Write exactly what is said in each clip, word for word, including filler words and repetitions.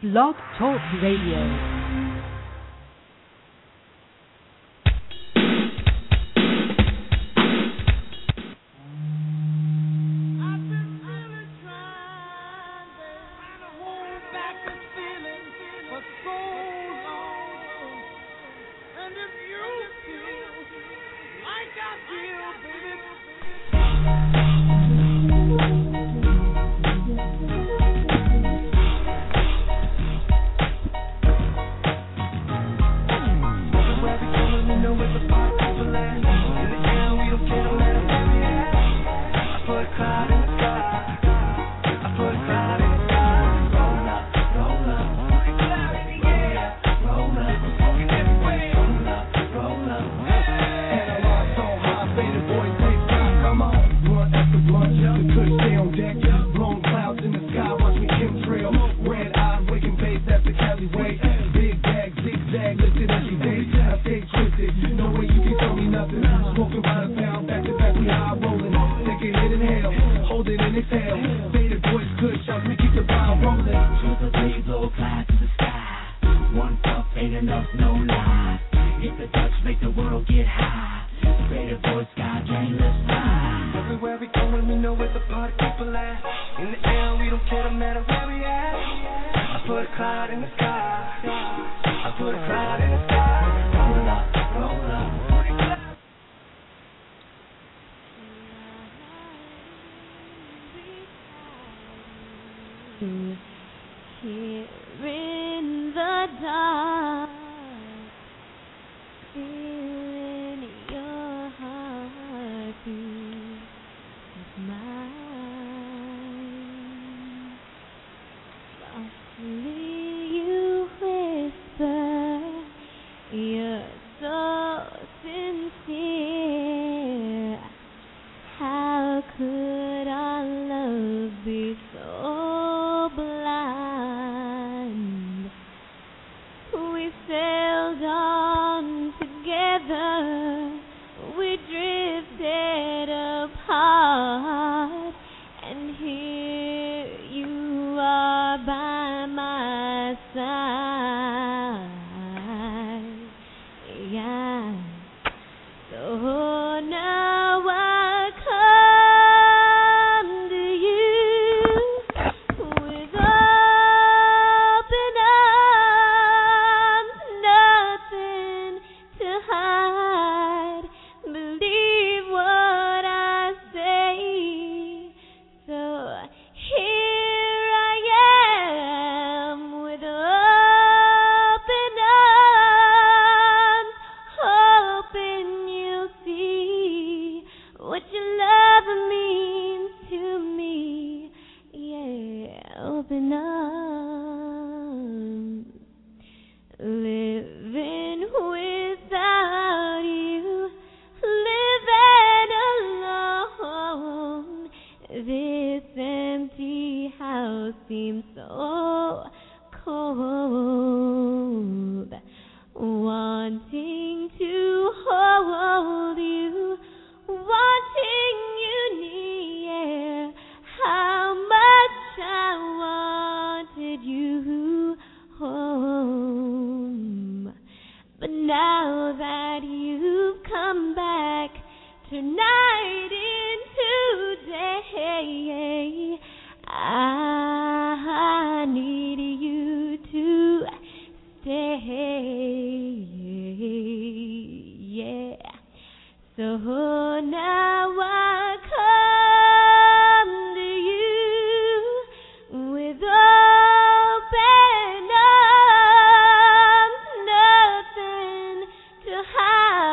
Blog Talk Radio.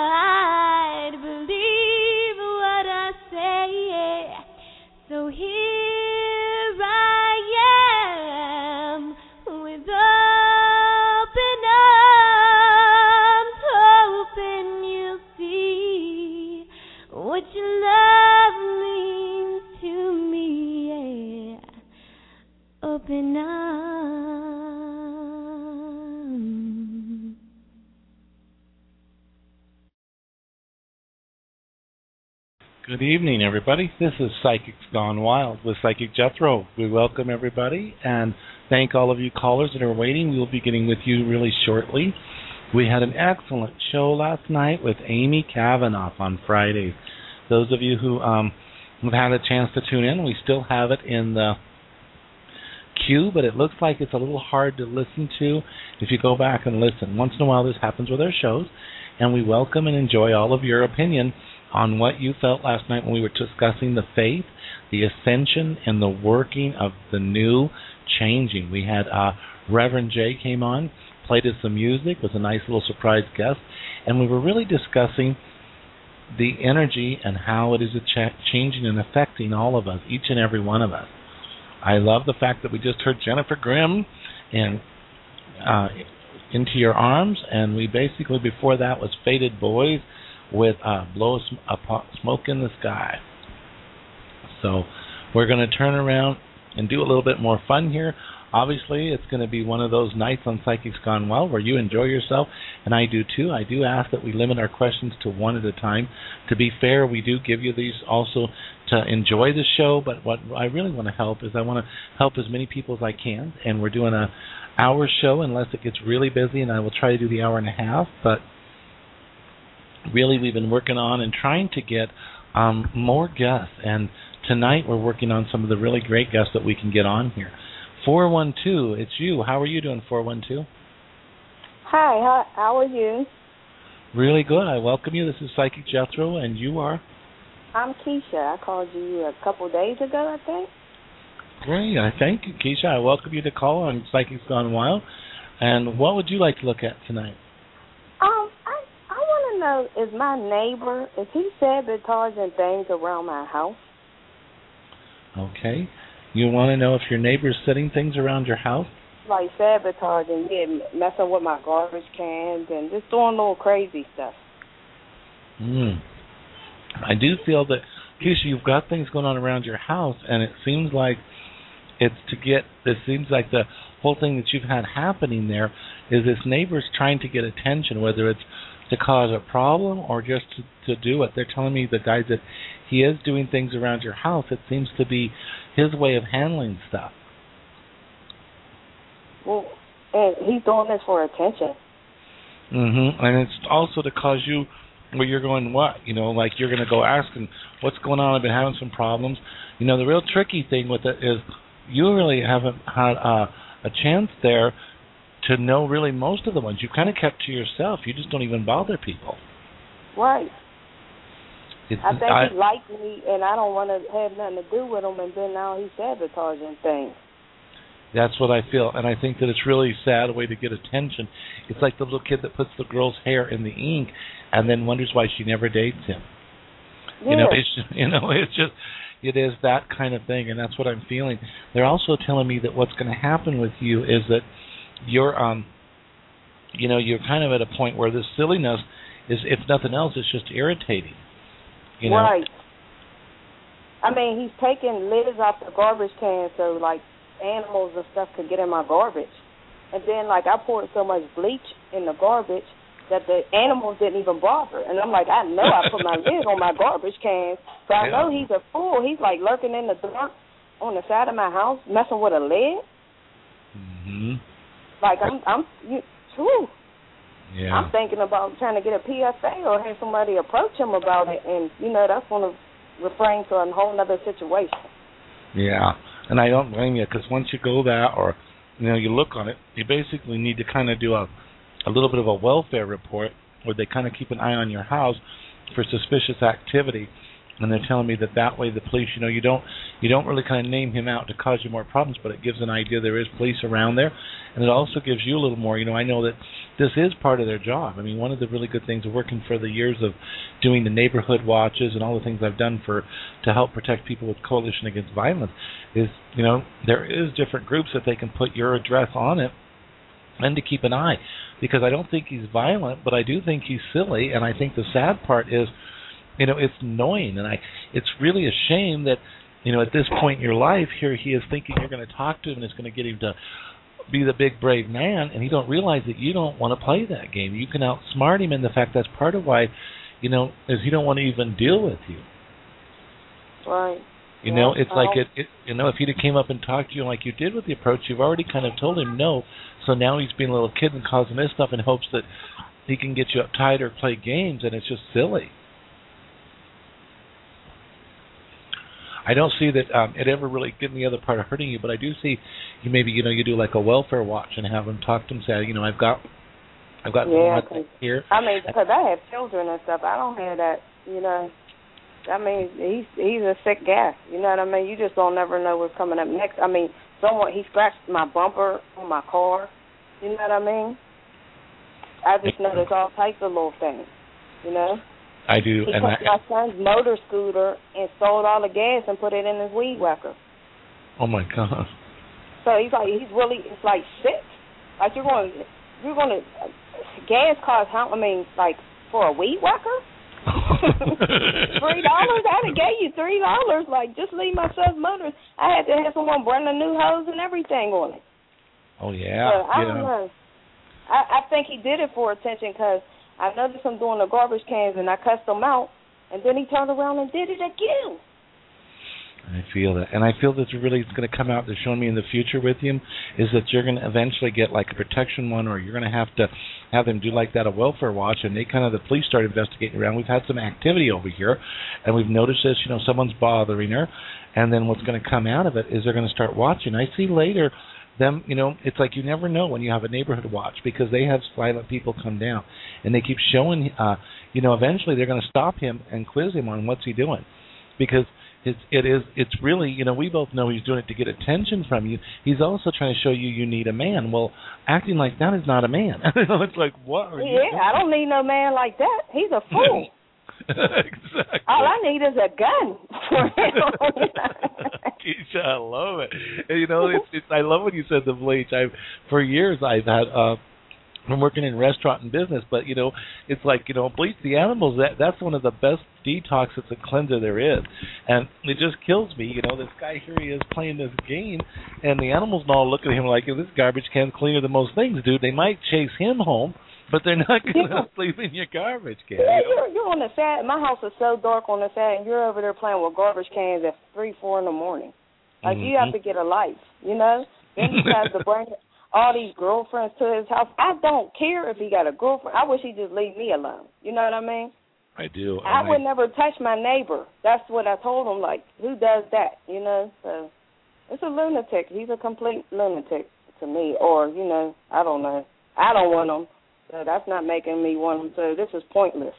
So here Good evening, everybody. This is Psychics Gone Wild with Psychic Jethro. We welcome everybody and thank all of you callers that are waiting. We will be getting with you really shortly. We had an excellent show last night with Amy Kavanaugh on Friday. Those of you who um, have had a chance to tune in, we still have it in the queue, but it looks like it's a little hard to listen to if you go back and listen. Once in a while this happens with our shows, and we welcome and enjoy all of your opinion on what you felt last night when we were discussing the faith, the ascension, and the working of the new changing. We had uh, Reverend Jay came on, played us some music, was a nice little surprise guest, and we were really discussing the energy and how it is ch- changing and affecting all of us, each and every one of us. I love the fact that we just heard Jennifer Grimm and uh, Into Your Arms, and we basically, before that, was Faded Boys with uh, Blow a Smoke in the Sky. So we're going to turn around and do a little bit more fun here. Obviously, it's going to be one of those nights on Psychics Gone Wild where you enjoy yourself, and I do too. I do ask that we limit our questions to one at a time. To be fair, we do give you these also to enjoy the show, but what I really want to help is I want to help as many people as I can, and we're doing a hour show unless it gets really busy, and I will try to do the hour and a half, but really we've been working on and trying to get um, more guests, and tonight we're working on some of the really great guests that we can get on here. four one two, it's you. How are you doing, four one two? Hi, how, how are you? Really good. I welcome you. This is Psychic Jethro, and you are? I'm Keisha. I called you a couple days ago, I think. Great. I thank you, Keisha. I welcome you to call on Psychics Gone Wild. And what would you like to look at tonight? Um, I I want to know, is my neighbor, is he sabotaging things around my house? Okay. You want to know if your neighbor's setting things around your house? Like sabotaging, yeah, messing with my garbage cans and just doing little crazy stuff. Hmm. I do feel that, Keisha, you've got things going on around your house, and it seems like it's to get, it seems like the whole thing that you've had happening there is this neighbor's trying to get attention, whether it's to cause a problem or just to, to do it. They're telling me, the guys, that he is doing things around your house. It seems to be his way of handling stuff. Well, and he's doing this for attention. Mm-hmm. And it's also to cause you, where you're going, what? You know, like you're going to go asking, what's going on? I've been having some problems. You know, the real tricky thing with it is you really haven't had uh, a chance there to know really most of the ones. You've kind of kept to yourself. You just don't even bother people. Right. It's, I think I, he liked me, and I don't want to have nothing to do with him, and then now he's sabotaging things. That's what I feel, and I think that it's really sad a way to get attention. It's like the little kid that puts the girl's hair in the ink and then wonders why she never dates him. Yeah. You know, it's just, you know, it's just, it is that kind of thing, and that's what I'm feeling. They're also telling me that what's going to happen with you is that you're, um, you know, you're kind of at a point where this silliness is, if nothing else, it's just irritating. You know? Right. I mean, he's taking lids off the garbage can so, like, animals and stuff could get in my garbage. And then, like, I poured so much bleach in the garbage that the animals didn't even bother. And I'm like, I know I put my lid on my garbage cans, so I yeah. know he's a fool. He's, like, lurking in the dark on the side of my house, messing with a lid. Mm-hmm. Like, I'm, I'm, you, whew. Yeah. I'm thinking about trying to get a P S A or have somebody approach him about it, and, you know, that's going to refrain to a whole other situation. Yeah, and I don't blame you, because once you go that, or, you know, you look on it, you basically need to kind of do a, a little bit of a welfare report where they kind of keep an eye on your house for suspicious activity. And they're telling me that that way the police, you know, you don't you don't really kind of name him out to cause you more problems, but it gives an idea there is police around there. And it also gives you a little more, you know, I know that this is part of their job. I mean, one of the really good things of working for the years of doing the neighborhood watches and all the things I've done for to help protect people with Coalition Against Violence is, you know, there is different groups that they can put your address on it and to keep an eye. Because I don't think he's violent, but I do think he's silly. And I think the sad part is, you know, it's annoying, and I. It's really a shame that, you know, at this point in your life, here he is thinking you're going to talk to him and it's going to get him to be the big, brave man, and he don't realize that you don't want to play that game. You can outsmart him, and the fact that's part of why, you know, is he don't want to even deal with you. Right. You know, yeah. it's like it, it. You know, if he'd have came up and talked to you like you did with the approach, you've already kind of told him no. So now he's being a little kid and causing this stuff in hopes that he can get you uptight or play games, and it's just silly. I don't see that um, it ever really getting the other part of hurting you, but I do see you maybe you know you do like a welfare watch and have him talk to him, say, you know, I've got, I've got yeah, one here. I mean, because I have children and stuff, I don't have that, you know. I mean, he's he's a sick guy. You know what I mean? You just don't never know what's coming up next. I mean, someone he scratched my bumper on my car. You know what I mean? I just know there's all types of little things. You know? I do. He and took I, my son's motor scooter and stole all the gas and put it in his weed whacker. Oh my God! So he's like, he's really, it's like sick. Like you're going, you're going to uh, gas costs how? I mean, like for a weed whacker. Three dollars? I'd have gave you three dollars. Like, just leave my son's motor. I had to have someone burn the new hose and everything on it. Oh yeah. So, I yeah. don't know. I, I think he did it for attention because I noticed him doing the garbage cans and I cussed him out, and then he turned around and did it again. I feel that, and I feel that's really going to come out. They're showing me in the future with him is that you're going to eventually get like a protection one, or you're going to have to have them do like that a welfare watch, and they kind of the police start investigating around. We've had some activity over here, and we've noticed this. You know, someone's bothering her, and then what's going to come out of it is they're going to start watching. I see later them. You know, it's like you never know when you have a neighborhood watch because they have silent people come down, and they keep showing. Uh, you know, eventually they're going to stop him and quiz him on what's he doing, because. It's, it is, it's really, you know, we both know he's doing it to get attention from you. He's also trying to show you you need a man. Well, acting like that is not a man. It's like, what are you Yeah, doing? I don't need no man like that. He's a fool. Exactly. All I need is a gun for him. Keisha, I love it. And, you know, it's, it's, I love when you said the bleach. I've For years I've had... Uh, I'm working in restaurant and business, but, you know, it's like, you know, bleach the animals, that that's one of the best detox, it's a cleanser there is. And it just kills me, you know, this guy here, he is playing this game, and the animals all look at him like, this garbage can's cleaner than most things, dude. They might chase him home, but they're not going to sleep in your garbage can. Yeah, you know? you're, you're on the side. My house is so dark on the side, and you're over there playing with garbage cans at three, four in the morning. Like, mm-hmm. you have to get a life, you know? Then he tries to bring all these girlfriends to his house. I don't care if he got a girlfriend. I wish he'd just leave me alone. You know what I mean? I do. I would I... never touch my neighbor. That's what I told him. Like, who does that? You know? So it's a lunatic. He's a complete lunatic to me. Or, you know, I don't know. I don't want him. So that's not making me want him. So this is pointless.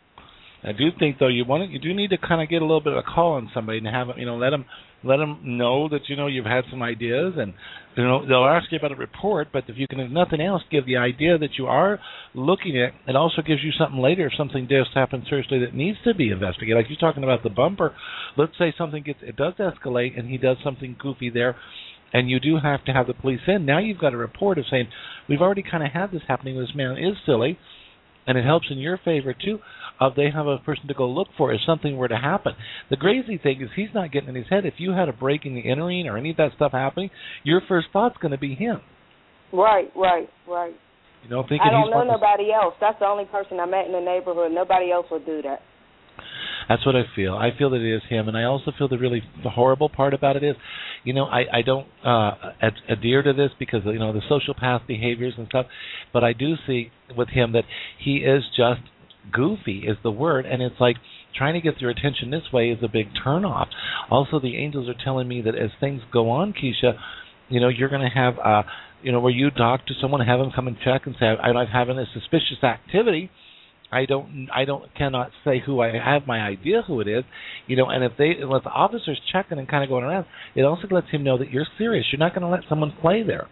I do think, though, you want to, you do need to kind of get a little bit of a call on somebody and have them, you know, let them let them know that, you know, you've had some ideas, and, you know, they'll ask you about a report, but if you can, if nothing else, give the idea that you are looking at. It also gives you something later if something does happen seriously that needs to be investigated. Like you're talking about the bumper. Let's say something gets, it does escalate, and he does something goofy there, and you do have to have the police in. Now you've got a report of saying, we've already kind of had this happening. This man is silly. And it helps in your favor, too, of they have a person to go look for if something were to happen. The crazy thing is he's not getting in his head. If you had a breaking and entering or any of that stuff happening, your first thought's going to be him. Right, right, right. You know, thinking I don't he's know nobody else. That's the only person I met in the neighborhood. Nobody else would do that. That's what I feel. I feel that it is him, and I also feel the really the horrible part about it is, you know, I, I don't uh, ad- adhere to this because, you know, the sociopath behaviors and stuff, but I do see with him that he is just goofy is the word, and it's like trying to get their attention this way is a big turnoff. Also, the angels are telling me that as things go on, Keisha, you know, you're going to have, uh, you know, where you talk to someone, have them come and check and say, I'm having a suspicious activity. I don't, I don't, cannot say who I have my idea who it is, you know. And if they, if the officer's checking and kind of going around, it also lets him know that you're serious. You're not going to let someone play there.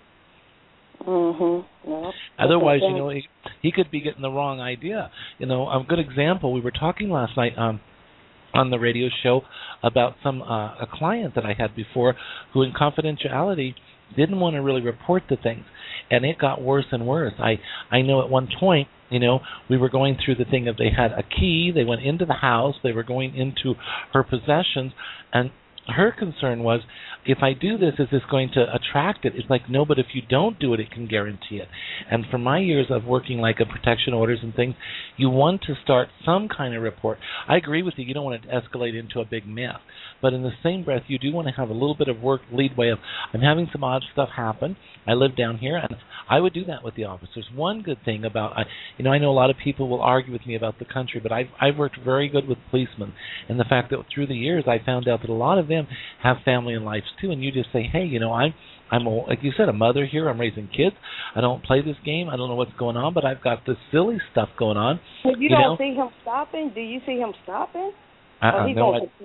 Mhm. Yeah. Otherwise, you know, he, he could be getting the wrong idea. You know, a good example. We were talking last night um, on the radio show about some uh, a client that I had before who, in confidentiality, didn't want to really report the things, and it got worse and worse. I I know at one point, you know, we were going through the thing of they had a key, they went into the house, they were going into her possessions, and her concern was, if I do this, is this going to attract it? It's like, no, but if you don't do it, it can guarantee it. And from my years of working like a protection orders and things, you want to start some kind of report. I agree with you. You don't want to escalate into a big mess. But in the same breath, you do want to have a little bit of work leadway of, I'm having some odd stuff happen. I live down here, and I would do that with the officers. One good thing about, I, you know, I know a lot of people will argue with me about the country, but I've, I've worked very good with policemen. And the fact that through the years, I found out that a lot of them have family and lives too, and you just say, hey, you know, I'm, I'm a, like you said, a mother here. I'm raising kids. I don't play this game. I don't know what's going on, but I've got this silly stuff going on. If you, you don't know? see him stopping, do you see him stopping? Uh-uh, no, I, gonna...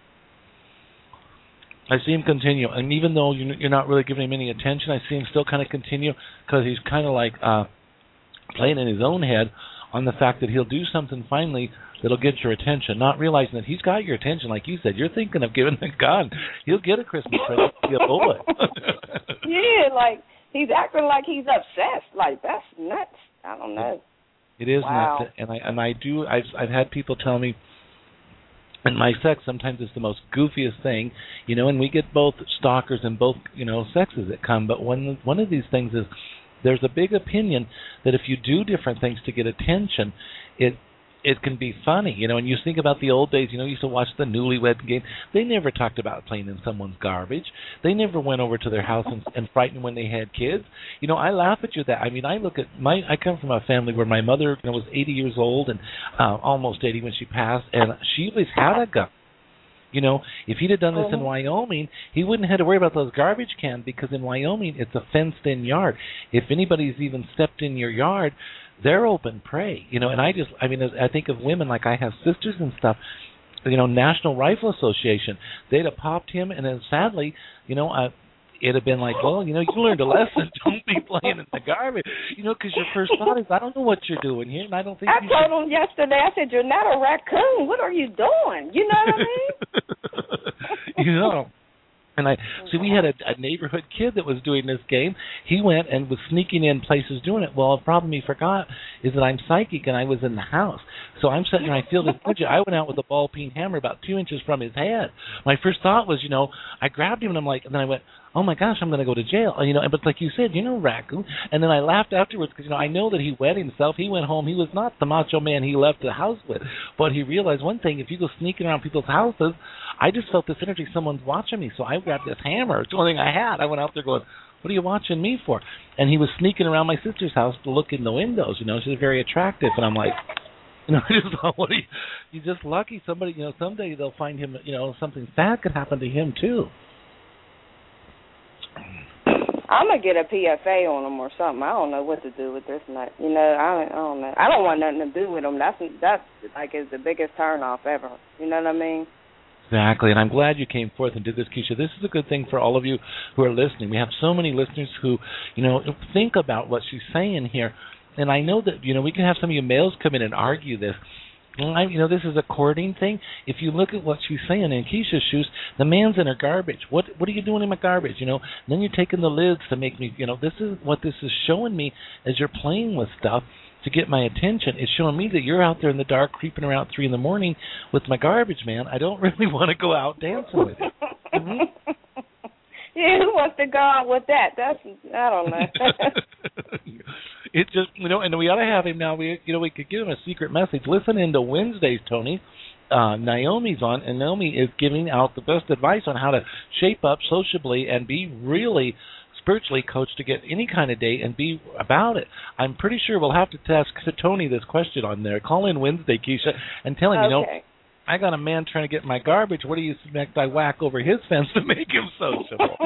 I see him continue, and even though you're not really giving him any attention, I see him still kind of continue because he's kind of like uh, playing in his own head on the fact that he'll do something finally that'll get your attention, not realizing that he's got your attention. Like you said, you're thinking of giving the gun. He'll get a Christmas present. He'll blow it. Yeah, like he's acting like he's obsessed. Like, that's nuts. I don't know. It is wow. nuts, and I and I do. I've I've had people tell me. And my sex sometimes is the most goofiest thing, you know, and we get both stalkers and both, you know, sexes that come. But one one of these things is there's a big opinion that if you do different things to get attention, it it can be funny, you know. And you think about the old days, you know, you used to watch the Newlywed Game. They never talked about playing in someone's garbage. They never went over to their house and, and frightened when they had kids. You know, I laugh at you that. I mean, I look at my. I come from a family where my mother, you know, was eighty years old and uh, almost eighty when she passed, and she always had a gun. You know, if he'd have done this in Wyoming, he wouldn't have to worry about those garbage cans because in Wyoming it's a fenced-in yard. If anybody's even stepped in your yard, they're open prey, you know. And I just, I mean, I think of women, like I have sisters and stuff, you know, National Rifle Association, they'd have popped him, and then sadly, you know, uh, it'd have been like, well, you know, you learned a lesson. Don't be playing in the garbage, you know, because your first thought is, I don't know what you're doing here, and I don't think I you told should... him yesterday, I said, you're not a raccoon. What are you doing? You know what I mean? You know. And I see we had a, a neighborhood kid that was doing this game. He went and was sneaking in places doing it. Well, the problem he forgot is that I'm psychic and I was in the house. So I'm sitting there, I feel this budget. I went out with a ball peen hammer about two inches from his head. My first thought was, you know, I grabbed him and I'm like, and then I went, oh my gosh, I'm going to go to jail. You know, but like you said, you know, raccoon. And then I laughed afterwards because, you know, I know that he wet himself. He went home. He was not the macho man he left the house with. But he realized one thing, if you go sneaking around people's houses, I just felt this energy, someone's watching me. So I grabbed this hammer. It's the only thing I had. I went out there going, what are you watching me for? And he was sneaking around my sister's house to look in the windows. You know, she's very attractive. And I'm like, you know, I just thought, what are you, you're just lucky. Somebody, you know, someday they'll find him, you know, something bad could happen to him too. I'm gonna get a P F A on them or something. I don't know what to do with this nut. You know, I, I don't know. I don't want nothing to do with them. That's that's like is the biggest turnoff ever. You know what I mean? Exactly, and I'm glad you came forth and did this, Keisha. This is a good thing for all of you who are listening. We have so many listeners who, you know, think about what she's saying here, and I know that, you know, we can have some of you males come in and argue this. I, you know, this is a courting thing. If you look at what she's saying in Keisha's shoes, the man's in her garbage. What what are you doing in my garbage? You know, and then you're taking the lids to make me, you know, this is what this is showing me as you're playing with stuff to get my attention. It's showing me that you're out there in the dark creeping around at three in the morning with my garbage, man. I don't really want to go out dancing with you. Mm-hmm. Yeah, who wants to go out with that? That's, I don't know. It just, you know, and we ought to have him now. We, you know, we could give him a secret message. Listen into Wednesdays, Tony. Uh, Naomi's on, and Naomi is giving out the best advice on how to shape up sociably and be really spiritually coached to get any kind of date and be about it. I'm pretty sure we'll have to ask Tony this question on there. Call in Wednesday, Keisha, and tell him, okay. you know, I got a man trying to get my garbage. What do you expect I whack over his fence to make him sociable?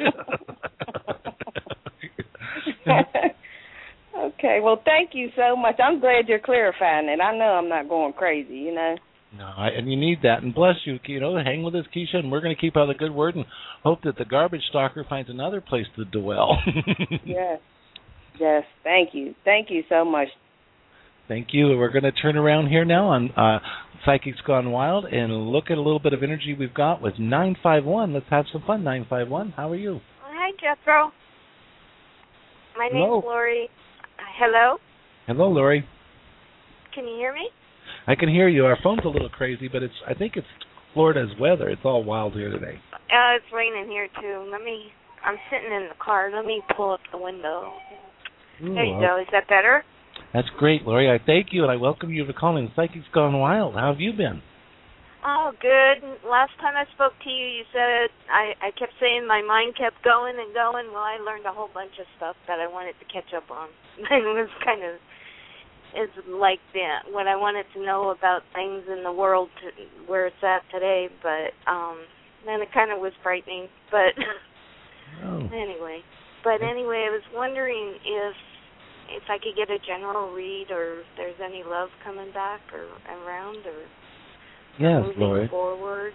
Okay, well, thank you so much. I'm glad you're clarifying it. I know I'm not going crazy, you know. No, I, and you need that. And bless you, you know, hang with us, Keisha, and we're going to keep out the good word and hope that the garbage stalker finds another place to dwell. Yes. Yes, thank you. Thank you so much. Thank you. We're going to turn around here now on uh, Psychics Gone Wild and look at a little bit of energy we've got with nine five one. Let's have some fun, nine five one. How are you? Hi, Jethro. My Hello. name's Lori. Uh, hello? Hello, Lori. Can you hear me? I can hear you. Our phone's a little crazy, but it's. I think it's Florida's weather. It's all wild here today. Uh, it's raining here too. Let me. I'm sitting in the car. Let me pull up the window. Ooh, there you well, go. Is that better? That's great, Lori. I thank you, and I welcome you for calling. Psychic's Gone Wild. How have you been? Oh, good. Last time I spoke to you, you said I, I kept saying my mind kept going and going. Well, I learned a whole bunch of stuff that I wanted to catch up on. It was kind of it's like that, what I wanted to know about things in the world, to, where it's at today. But um, then it kind of was frightening. But oh. anyway, but anyway, I was wondering if if I could get a general read, or if there's any love coming back or around, or yes, moving Lori. forward.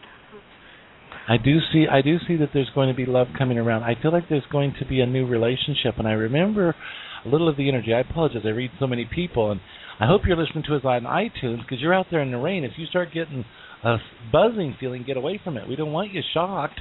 I do see I do see that there's going to be love coming around. I feel like there's going to be a new relationship, and I remember a little of the energy. I apologize. I read so many people, and I hope you're listening to us on iTunes, because you're out there in the rain. If you start getting a buzzing feeling, get away from it. We don't want you shocked.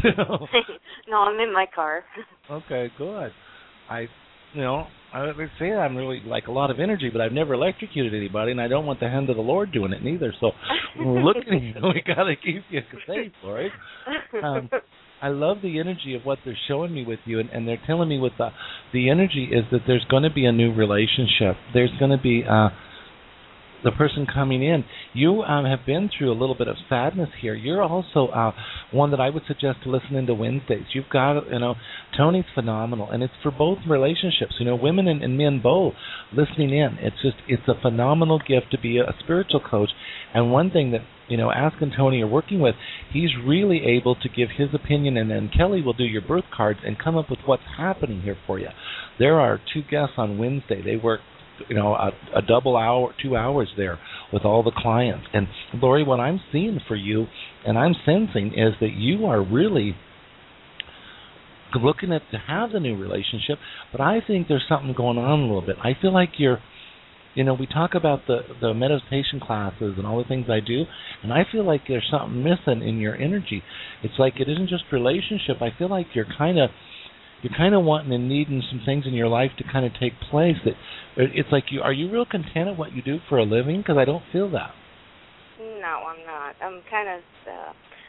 No, I'm in my car. Okay, good. I, you know, I would say I'm really like a lot of energy, but I've never electrocuted anybody, and I don't want the hand of the Lord doing it neither. So when we're looking at you, we got to keep you safe, Lori. Um, I love the energy of what they're showing me with you, and, and they're telling me with the the energy is that there's going to be a new relationship. There's going to be uh, the person coming in. You um, have been through a little bit of sadness here. You're also uh, one that I would suggest to listen into Wednesdays. You've got, you know, Tony's phenomenal, and it's for both relationships. You know, women and, and men both listening in. It's just, it's a phenomenal gift to be a, a spiritual coach. And one thing that, you know, Ask and Tony are working with, he's really able to give his opinion, and then Kelly will do your birth cards and come up with what's happening here for you. There are two guests on Wednesday. They work, you know, a, a double hour, two hours there with all the clients. And Lori, what I'm seeing for you and I'm sensing is that you are really looking at to have the new relationship, but I think there's something going on a little bit. I feel like you're, you know, we talk about the, the meditation classes and all the things I do, and I feel like there's something missing in your energy. It's like it isn't just relationship. I feel like you're kind of You're kind of wanting and needing some things in your life to kind of take place. That it's like you are you real content at what you do for a living? Because I don't feel that. No, I'm not. I'm kind of uh,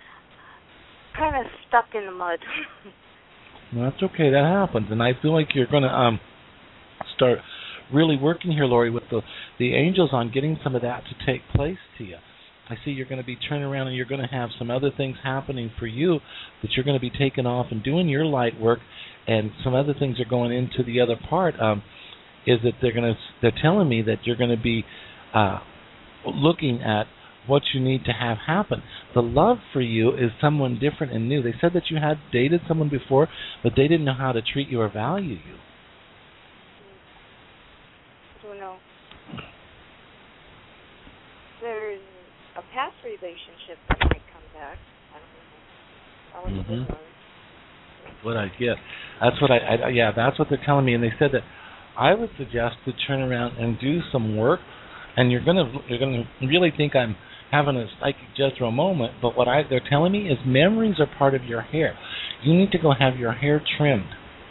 kind of stuck in the mud. Well, that's okay. That happens, and I feel like you're going to um start really working here, Lori, with the the angels on getting some of that to take place to you. I see you're going to be turning around and you're going to have some other things happening for you that you're going to be taking off and doing your light work, and some other things are going into the other part. Um, is that they're going to they're telling me that you're going to be uh, looking at what you need to have happen. The love for you is someone different and new. They said that you had dated someone before, but they didn't know how to treat you or value you. I don't know. There's a past relationship that might come back. I don't know. That was Mm-hmm. a good one. What I get. That's what I, I, yeah, that's what they're telling me. And they said that I would suggest to turn around and do some work, and you're gonna you're gonna really think I'm having a psychic Jethro moment. But what I they're telling me is memories are part of your hair. You need to go have your hair trimmed.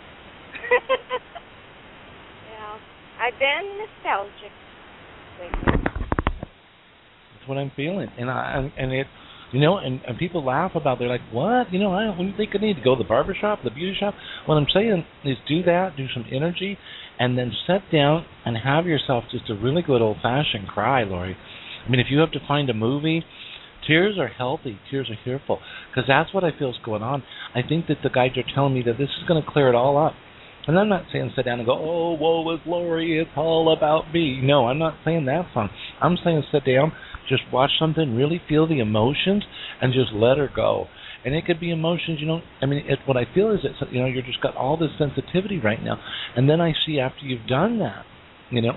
Yeah, I've been nostalgic. That's what I'm feeling, and I and it. You know, and, and people laugh about it. They're like, what? You know, I don't think I need to go to the barber shop, the beauty shop. What I'm saying is do that, do some energy, and then sit down and have yourself just a really good old-fashioned cry, Lori. I mean, if you have to find a movie, tears are healthy, tears are fearful, because that's what I feel is going on. I think that the guides are telling me that this is going to clear it all up. And I'm not saying sit down and go, oh, woe is Lori, it's all about me. No, I'm not saying that song. I'm saying sit down, just watch something, really feel the emotions, and just let her go. And it could be emotions, you know. I mean, it, what I feel is that, you know, you're just got all this sensitivity right now. And then I see after you've done that, you know.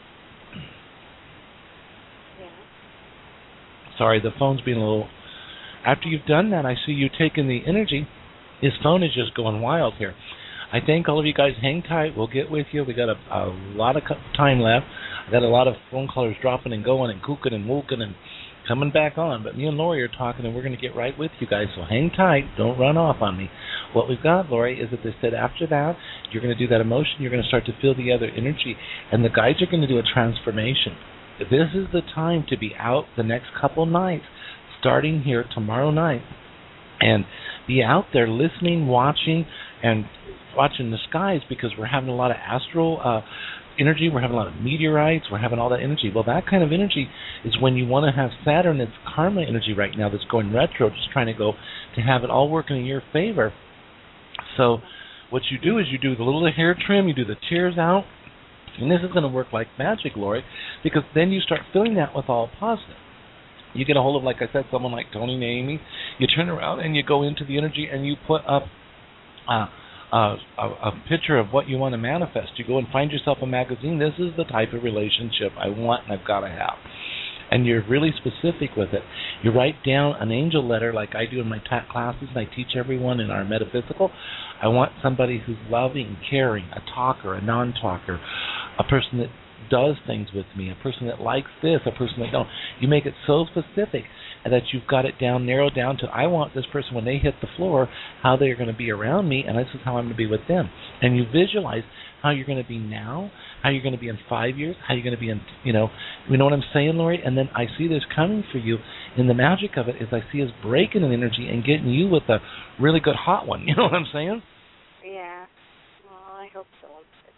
Yeah. Sorry, the phone's being a little. After you've done that, I see you taking the energy. His phone is just going wild here. I thank all of you guys. Hang tight. We'll get with you. We got a, a lot of time left. I got a lot of phone callers dropping and going and kooking and wooking and coming back on. But me and Lori are talking, and we're going to get right with you guys. So hang tight. Don't run off on me. What we've got, Lori, is that they said after that, you're going to do that emotion. You're going to start to feel the other energy. And the guides are going to do a transformation. This is the time to be out the next couple nights. starting here tomorrow night, and be out there listening, watching, and watching the skies, because we're having a lot of astral uh, energy. We're having a lot of meteorites. We're having all that energy. Well, that kind of energy is when you want to have Saturn. It's karma energy right now that's going retro, just trying to go to have it all working in your favor. So what you do is you do the little hair trim, you do the tears out, and this is going to work like magic, Lori, because then you start filling that with all positive. You get a hold of, like I said, someone like Tony Naimi. You turn around and you go into the energy and you put up uh, uh, a, a picture of what you want to manifest. You go and find yourself a magazine. This is the type of relationship I want and I've got to have. And you're really specific with it. You write down an angel letter like I do in my t- classes, and I teach everyone in our metaphysical. I want somebody who's loving, caring, a talker, a non-talker, a person that does things with me, a person that likes this, a person that don't. You make it so specific that you've got it down, narrowed down to, I want this person when they hit the floor, how they're going to be around me, and this is how I'm going to be with them. And you visualize how you're going to be now, how you're going to be in five years, how you're going to be in, you know, you know what I'm saying, Lori? And then I see this coming for you, and the magic of it is I see us breaking an energy and getting you with a really good hot one. You know what I'm saying? Yeah. Well, I hope so.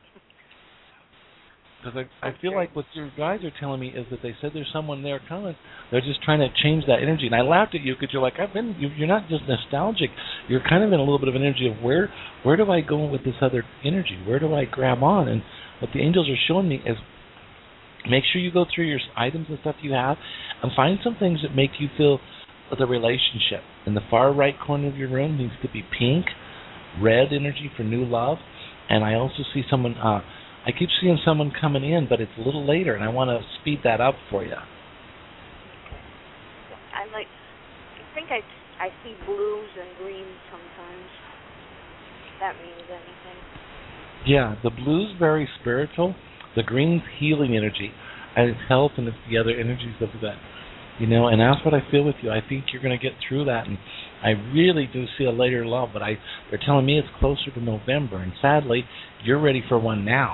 Because I, I feel like what your guys are telling me is that they said there's someone there coming. They're just trying to change that energy. And I laughed at you because you're like, I've been. You're not just nostalgic. You're kind of in a little bit of an energy of where, where do I go with this other energy? Where do I grab on? And what the angels are showing me is, make sure you go through your items and stuff you have, and find some things that make you feel the relationship. In the far right corner of your room needs to be pink, red energy for new love. And I also see someone. Uh, I keep seeing someone coming in, but it's a little later, and I want to speed that up for you. I like. I think I I see blues and greens sometimes. If that means anything. Yeah, the blue's very spiritual. The green's healing energy, and it's health, and it's the other energies of that. You know, and that's what I feel with you. I think you're going to get through that, and I really do see a later love, but I they're telling me it's closer to November, and sadly, you're ready for one now.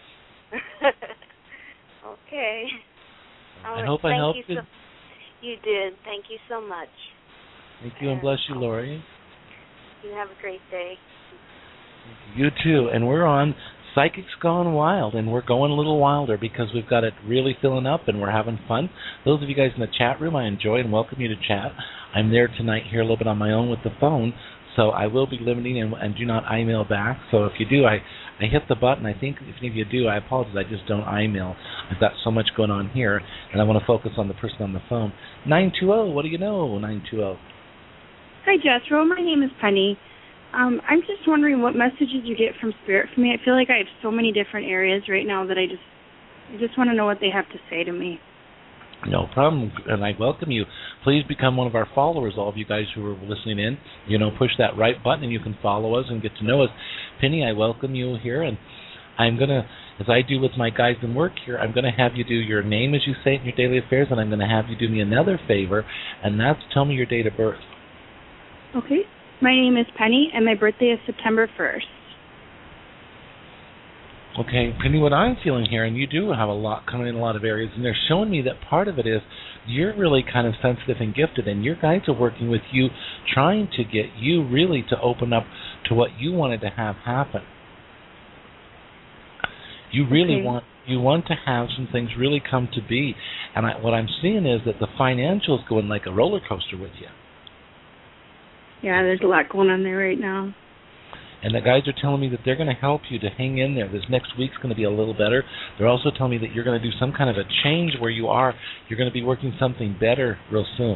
Okay. All I right. hope I Thank helped you. you. So, you did. Thank you so much. Thank you, and bless you, Lori. You have a great day. You too. And we're on Psychics Gone Wild, and we're going a little wilder because we've got it really filling up and we're having fun. Those of you guys in the chat room, I enjoy and welcome you to chat. I'm there tonight here a little bit on my own with the phone, so I will be limiting and, and do not email back. So if you do, I, I hit the button. I think if any of you do, I apologize. I just don't email. I've got so much going on here, and I want to focus on the person on the phone. nine two zero, what do you know, nine two zero? Hi, Jethro. My name is Penny. Um, I'm just wondering what messages you get from Spirit for me. I feel like I have so many different areas right now that I just I just want to know what they have to say to me. No problem, and I welcome you. Please become one of our followers, all of you guys who are listening in. You know, push that right button and you can follow us and get to know us. Penny, I welcome you here, and I'm going to, as I do with my guys in work here, I'm going to have you do your name as you say it in your daily affairs, and I'm going to have you do me another favor, and that's tell me your date of birth. Okay. My name is Penny, and my birthday is September first. Okay, Penny, what I'm feeling here, and you do have a lot coming in a lot of areas, and they're showing me that part of it is you're really kind of sensitive and gifted, and your guides are working with you, trying to get you really to open up to what you wanted to have happen. You really okay. want you want to have some things really come to be, and I, what I'm seeing is that the financials going like a roller coaster with you. Yeah, there's a lot going on there right now. And the guys are telling me that they're going to help you to hang in there. This next week's going to be a little better. They're also telling me that you're going to do some kind of a change where you are. You're going to be working something better real soon.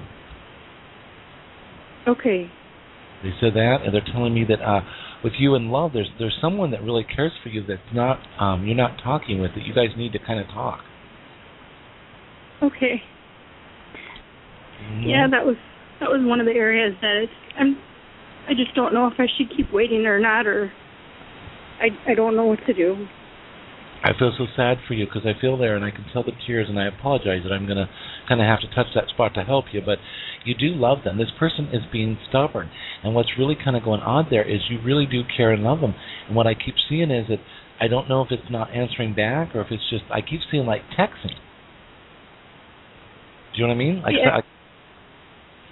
Okay. They said that, and they're telling me that uh, with you in love, there's there's someone that really cares for you that's not um, you're not talking with. That you guys need to kind of talk. Okay. Mm-hmm. Yeah, that was that was one of the areas that it's, I'm. I just don't know if I should keep waiting or not, or I I don't know what to do. I feel so sad for you because I feel there and I can tell the tears, and I apologize that I'm going to kind of have to touch that spot to help you, but you do love them. This person is being stubborn, and what's really kind of going on there is you really do care and love them, and what I keep seeing is that I don't know if it's not answering back or if it's just, I keep seeing like texting. Do you know what I mean? Like, yeah. I,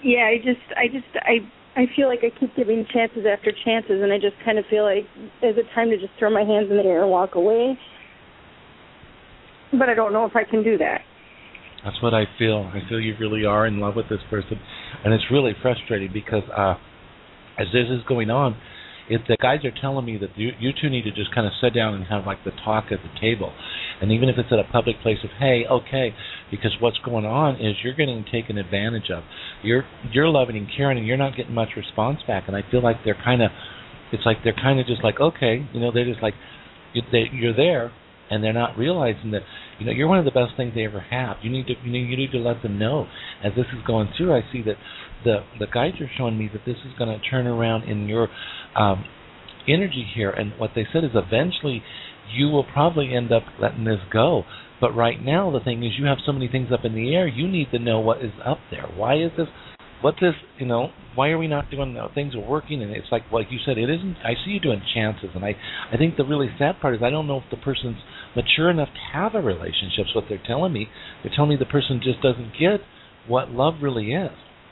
Yeah, I just, I just, I, I feel like I keep giving chances after chances, and I just kind of feel like is it time to just throw my hands in the air and walk away? But I don't know if I can do that. That's what I feel. I feel you really are in love with this person, and it's really frustrating because uh, as this is going on, if the guys are telling me that you, you two need to just kind of sit down and have like the talk at the table, and even if it's at a public place of, hey, okay, because what's going on is you're getting taken advantage of. You're you're loving and caring, and you're not getting much response back, and I feel like they're kind of, it's like they're kind of just like, okay, you know, they're just like, you, they, you're there, and they're not realizing that, you know, you're one of the best things they ever have. You need to, you need, you need to let them know. As this is going through, I see that the the guides are showing me that this is going to turn around in your um, energy here. And what they said is eventually you will probably end up letting this go. But right now, the thing is, you have so many things up in the air. You need to know what is up there. Why is this? What's this? You know, why are we not doing no, things are working? And it's like, like you said, it isn't. I see you doing chances, and I, I think the really sad part is I don't know if the person's mature enough to have a relationship. So what they're telling me, they're telling me the person just doesn't get what love really is.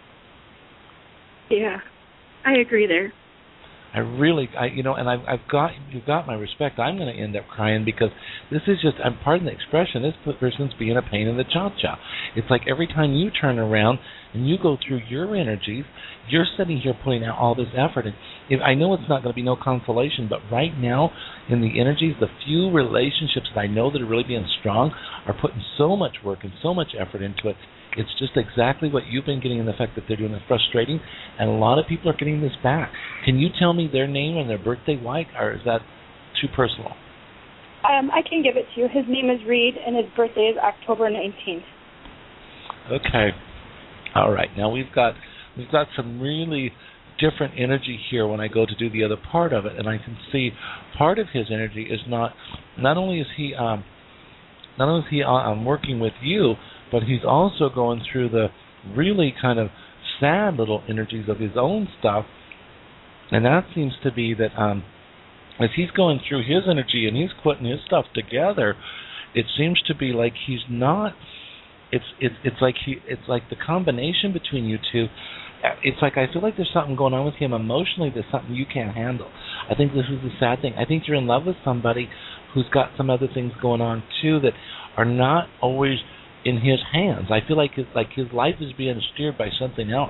Yeah, I agree there. I really, I you know, and I've, I've got you've got my respect. I'm going to end up crying because this is just, I'm pardon the expression, this person's being a pain in the cha-cha. It's like every time you turn around and you go through your energies, you're sitting here putting out all this effort. And if, I know it's not going to be no consolation, but right now in the energies, the few relationships that I know that are really being strong are putting so much work and so much effort into it. It's just exactly what you've been getting in the fact that they're doing it frustrating, and a lot of people are getting this back. Can you tell me their name and their birthday, White, or is that too personal? Um, I can give it to you. His name is Reed, and his birthday is October nineteenth. Okay. All right. Now we've got we've got some really different energy here when I go to do the other part of it, and I can see part of his energy is not not only is he um, not only is he um, working with you, but he's also going through the really kind of sad little energies of his own stuff. And that seems to be that um, as he's going through his energy and he's putting his stuff together, it seems to be like he's not, it's it's it's like he it's like the combination between you two, it's like I feel like there's something going on with him emotionally that's something you can't handle. I think this is the sad thing. I think you're in love with somebody who's got some other things going on too that are not always in his hands. I feel like his, like his life is being steered by something else.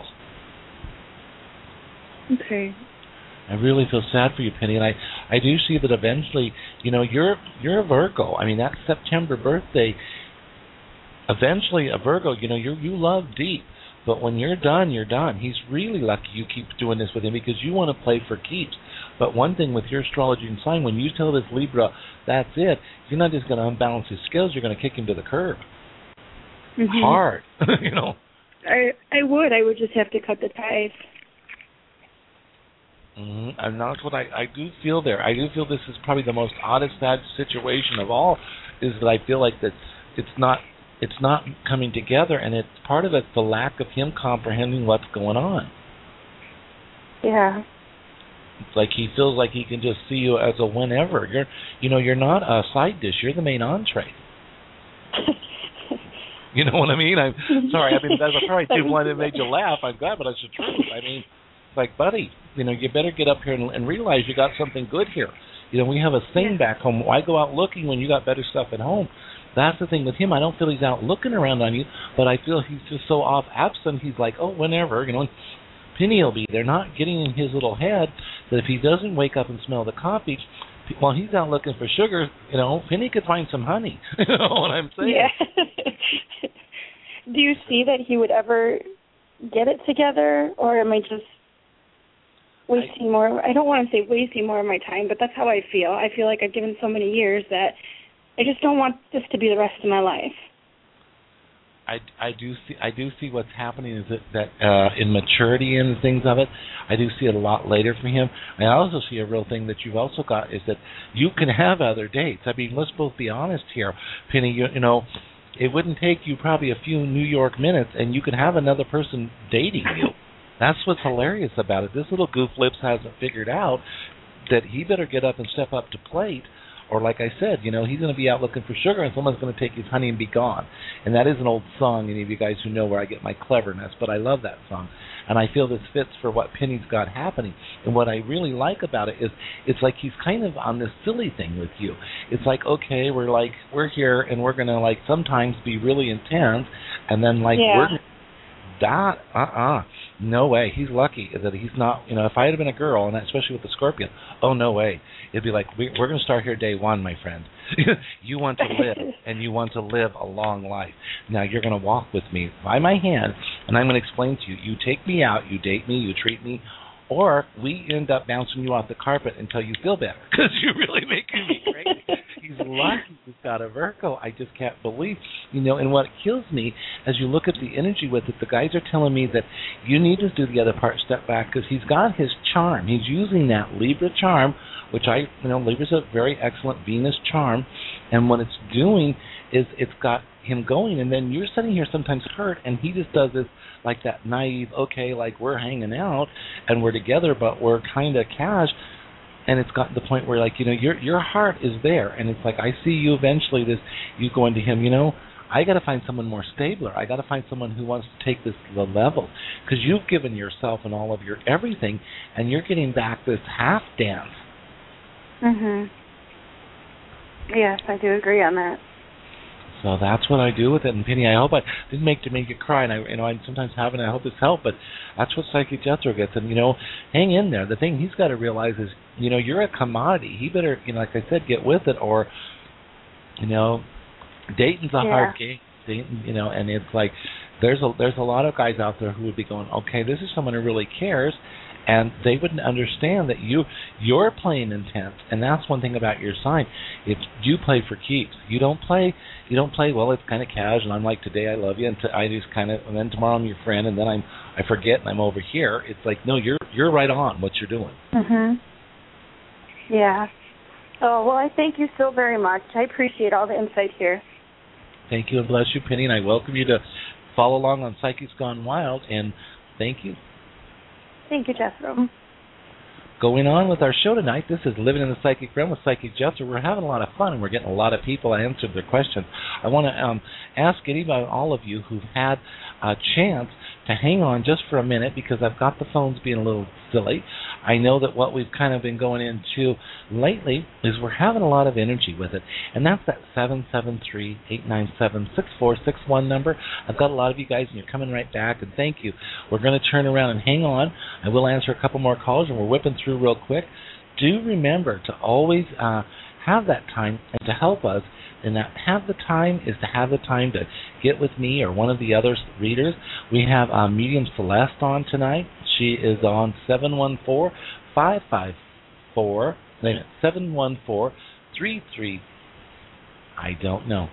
Okay. I really feel sad for you, Penny, and I, I do see that eventually, you know, you're you're a Virgo. I mean, that September birthday, eventually a Virgo, you know, you you love deep, but when you're done, you're done. He's really lucky you keep doing this with him because you want to play for keeps. But one thing with your astrology and sign, when you tell this Libra, that's it, you're not just going to unbalance his scales, you're going to kick him to the curb. Mm-hmm. Hard, you know. I I would. I would just have to cut the ties. Mm-hmm. And that's what I, I do feel there. I do feel this is probably the most oddest, sad situation of all, is that I feel like that it's not it's not coming together, and it's part of it's the lack of him comprehending what's going on. Yeah. It's like he feels like he can just see you as a whenever. You're, you know, you're not a side dish. You're the main entree. You know what I mean? I'm sorry. I mean, that's sorry. I didn't want to make you laugh. I'm glad, but that's the truth. I mean, it's like, buddy, you know, you better get up here and, and realize you got something good here. You know, we have a thing yeah. back home. Why go out looking when you got better stuff at home? That's the thing with him. I don't feel he's out looking around on you, but I feel he's just so off absent. He's like, oh, whenever, you know. Penny will be. They're not getting in his little head that if he doesn't wake up and smell the coffee, while he's out looking for sugar, you know, Penny could find some honey. You know what I'm saying? Yeah. Do you see that he would ever get it together, or am I just wasting I, more? I don't want to say wasting more of my time, but that's how I feel. I feel like I've given so many years that I just don't want this to be the rest of my life. I, I do see I do see what's happening is that, that uh, in maturity and things of it, I do see it a lot later for him. I also see a real thing that you've also got is that you can have other dates. I mean, let's both be honest here, Penny. You, you know, it wouldn't take you probably a few New York minutes, and you could have another person dating you. That's what's hilarious about it. This little goof lips hasn't figured out that he better get up and step up to plate, Or like I said, you know, he's going to be out looking for sugar and someone's going to take his honey and be gone. And that is an old song, any of you guys who know where I get my cleverness, but I love that song. And I feel this fits for what Penny's got happening. And what I really like about it is it's like he's kind of on this silly thing with you. It's like, okay, we're like, we're here and we're going to like sometimes be really intense and then like yeah. we're that, uh-uh, no way. He's lucky that he's not, you know, if I had been a girl, and especially with the Scorpion, oh, no way. It'd be like, we, we're going to start here day one, my friend. You want to live, and you want to live a long life. Now, you're going to walk with me by my hand, and I'm going to explain to you, you take me out, you date me, you treat me, or we end up bouncing you off the carpet until you feel better, because you're really making me crazy. He's lucky he's got a Virgo. I just can't believe, you know, and what kills me, as you look at the energy with it, the guys are telling me that you need to do the other part, step back, because he's got his charm. He's using that Libra charm, which I, you know, Libra's a very excellent Venus charm, and what it's doing is it's got him going, and then you're sitting here sometimes hurt, and he just does this like that naive, okay, like we're hanging out, and we're together, but we're kind of cash. And it's gotten to the point where, like, you know, your your heart is there, and it's like I see you eventually. This you going to him, you know, I got to find someone more stabler. I got to find someone who wants to take this to the level, because you've given yourself and all of your everything, and you're getting back this half dance. Mhm. Yes, I do agree on that. So that's what I do with it. And Penny, I hope I didn't make to make you cry. And I, you know, I sometimes have, and I hope this helped. But that's what Psychic Jethro gets. And you know, hang in there. The thing he's got to realize is, you know, you're a commodity. He better, you know, like I said, get with it, or, you know, dating's a yeah. hard game. Dating, you know, and it's like there's a there's a lot of guys out there who would be going, okay, this is someone who really cares. And they wouldn't understand that you you're playing intense, and that's one thing about your sign. It's you play for keeps. You don't play. You don't play. Well, it's kind of casual. I'm like, today I love you, and t- I just kind of, and then tomorrow I'm your friend, and then I'm I forget and I'm over here. It's like, no, you're you're right on what you're doing. Mhm. Yeah. Oh well, I thank you so very much. I appreciate all the insight here. Thank you and bless you, Penny, and I welcome you to follow along on Psychics Gone Wild. And thank you. Thank you, Jethro. Going on with our show tonight, this is Living in the Psychic Realm with Psychic Jethro. We're having a lot of fun, and we're getting a lot of people answer their questions. I want to um, ask anybody, all of you who've had a chance to hang on just for a minute, because I've got the phones being a little silly. I know that what we've kind of been going into lately is we're having a lot of energy with it, and that's that seven seven three, eight nine seven, six four six one number. I've got a lot of you guys, and you're coming right back, and thank you. We're going to turn around and hang on. I will answer a couple more calls, and we're whipping through real quick. Do remember to always uh, have that time and to help us. And that have the time is to have the time to get with me or one of the other readers. We have uh, Medium Celeste on tonight. She is on seven one four, five five four, wait a minute, seven one four, three three, I don't know.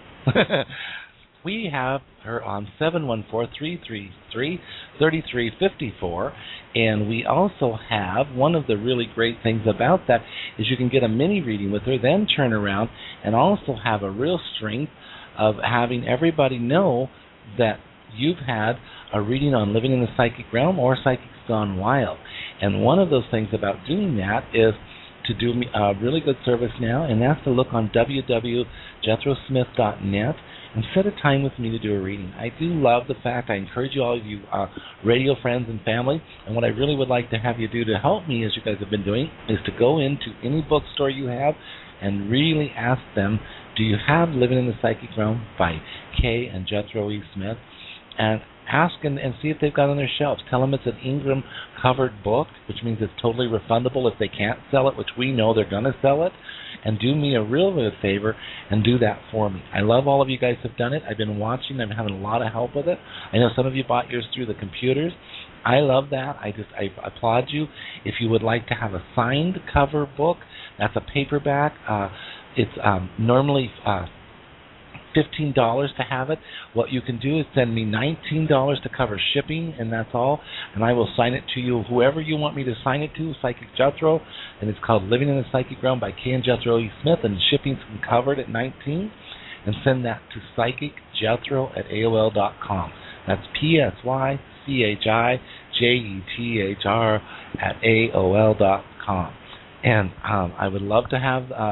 We have her on seven one four, three three three, three three five four, and we also have, one of the really great things about that is you can get a mini reading with her, then turn around and also have a real strength of having everybody know that you've had a reading on Living in the Psychic Realm or Psychics Gone Wild. And one of those things about doing that is to do a really good service now, and that's to look on w w w dot jethro smith dot net and set a time with me to do a reading. I do love the fact, I encourage you all of you uh, radio friends and family, and what I really would like to have you do to help me, as you guys have been doing, is to go into any bookstore you have and really ask them, do you have Living in the Psychic Realm by Kay and Jethro E. Smith? And ask and, and see if they've got it on their shelves. Tell them it's an Ingram covered book, which means it's totally refundable if they can't sell it, which we know they're going to sell it. And do me a real good favor and do that for me. I love all of you guys have done it. I've been watching. I'm having a lot of help with it. I know some of you bought yours through the computers. I love that. I just I applaud you. If you would like to have a signed cover book, that's a paperback. Uh, it's um, normally uh, fifteen dollars to have it. What you can do is send me nineteen dollars to cover shipping, and that's all. And I will sign it to you, whoever you want me to sign it to, Psychic Jethro. And it's called Living in the Psychic Realm by Kay and Jethro E. Smith, and shipping's covered at nineteen dollars. And send that to psychic jethro at A O L dot com. That's P S Y C H I J E T H R at A O L dot com. And um, I would love to have uh,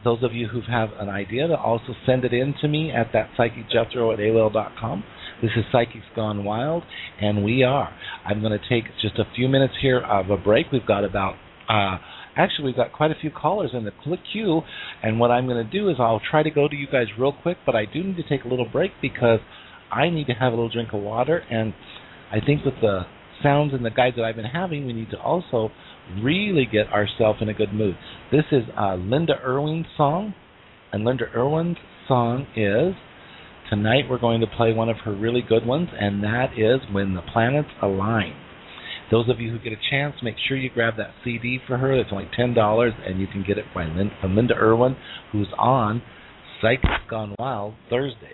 those of you who have an idea to also send it in to me at that psychic jethro at A O L dot com. This is Psychics Gone Wild, and we are. I'm going to take just a few minutes here of a break. We've got about, uh, actually, we've got quite a few callers in the queue, and what I'm going to do is I'll try to go to you guys real quick, but I do need to take a little break because I need to have a little drink of water, and I think with the sounds and the guides that I've been having, we need to also really get ourselves in a good mood. This is uh, Linda Irwin's song, and Linda Irwin's song is... Tonight we're going to play one of her really good ones, and that is When the Planets Align. Those of you who get a chance, make sure you grab that C D for her. It's only ten dollars, and you can get it by Lin- from Linda Irwin, who's on Psychics Gone Wild Thursdays.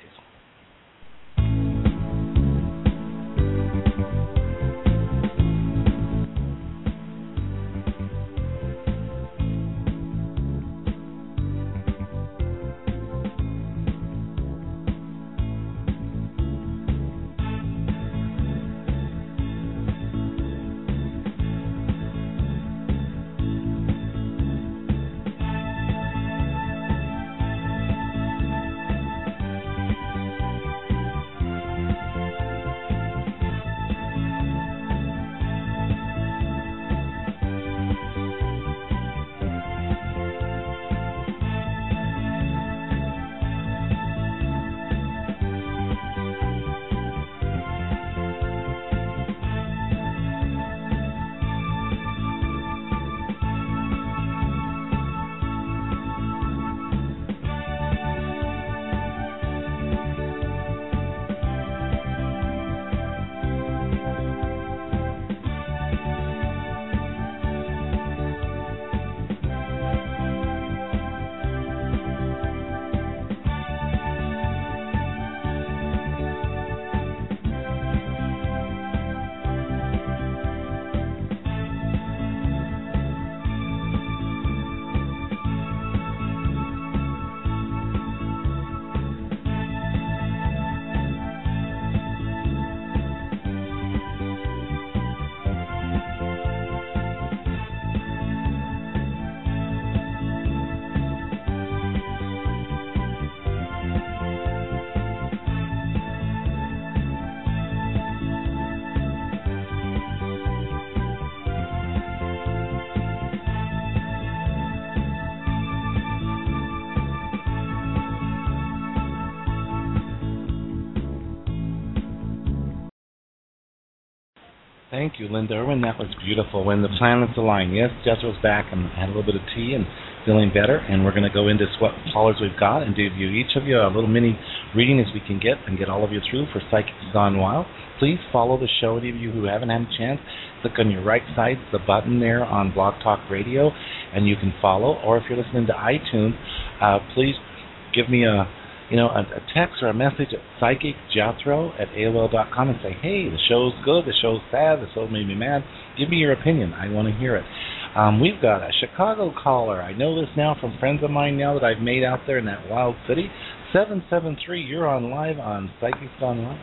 Thank you, Linda Irwin. That was beautiful. When the Planets Align. Yes, Jethro's back and had a little bit of tea and feeling better. And we're going to go into what callers we've got and give you each of you a little mini reading as we can get and get all of you through for Psychics Gone Wild. Please follow the show. Any of you who haven't had a chance, click on your right side, the button there on Blog Talk Radio, and you can follow. Or if you're listening to iTunes, uh, please give me a you know, a, a text or a message at psychic jethro at A O L dot com and say, hey, the show's good, the show's sad, the show made me mad. Give me your opinion. I want to hear it. Um, we've got a Chicago caller. I know this now from friends of mine now that I've made out there in that wild city. seven seven three, you're on live on Psychics Gone Wild.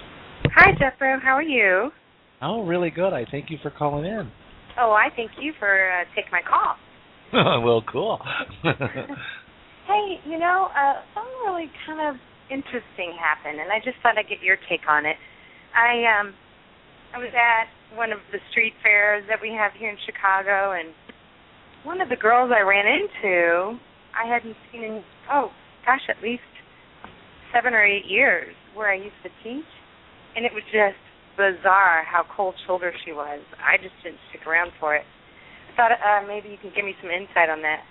Hi, Jethro. How are you? Oh, really good. I thank you for calling in. Oh, I thank you for uh, taking my call. Well, cool. Hey, you know, uh, something really kind of interesting happened, and I just thought I'd get your take on it. I um, I was at one of the street fairs that we have here in Chicago, and one of the girls I ran into, I hadn't seen in, oh, gosh, at least seven or eight years, where I used to teach, and it was just bizarre how cold-shouldered she was. I just didn't stick around for it. I thought uh, maybe you could give me some insight on that.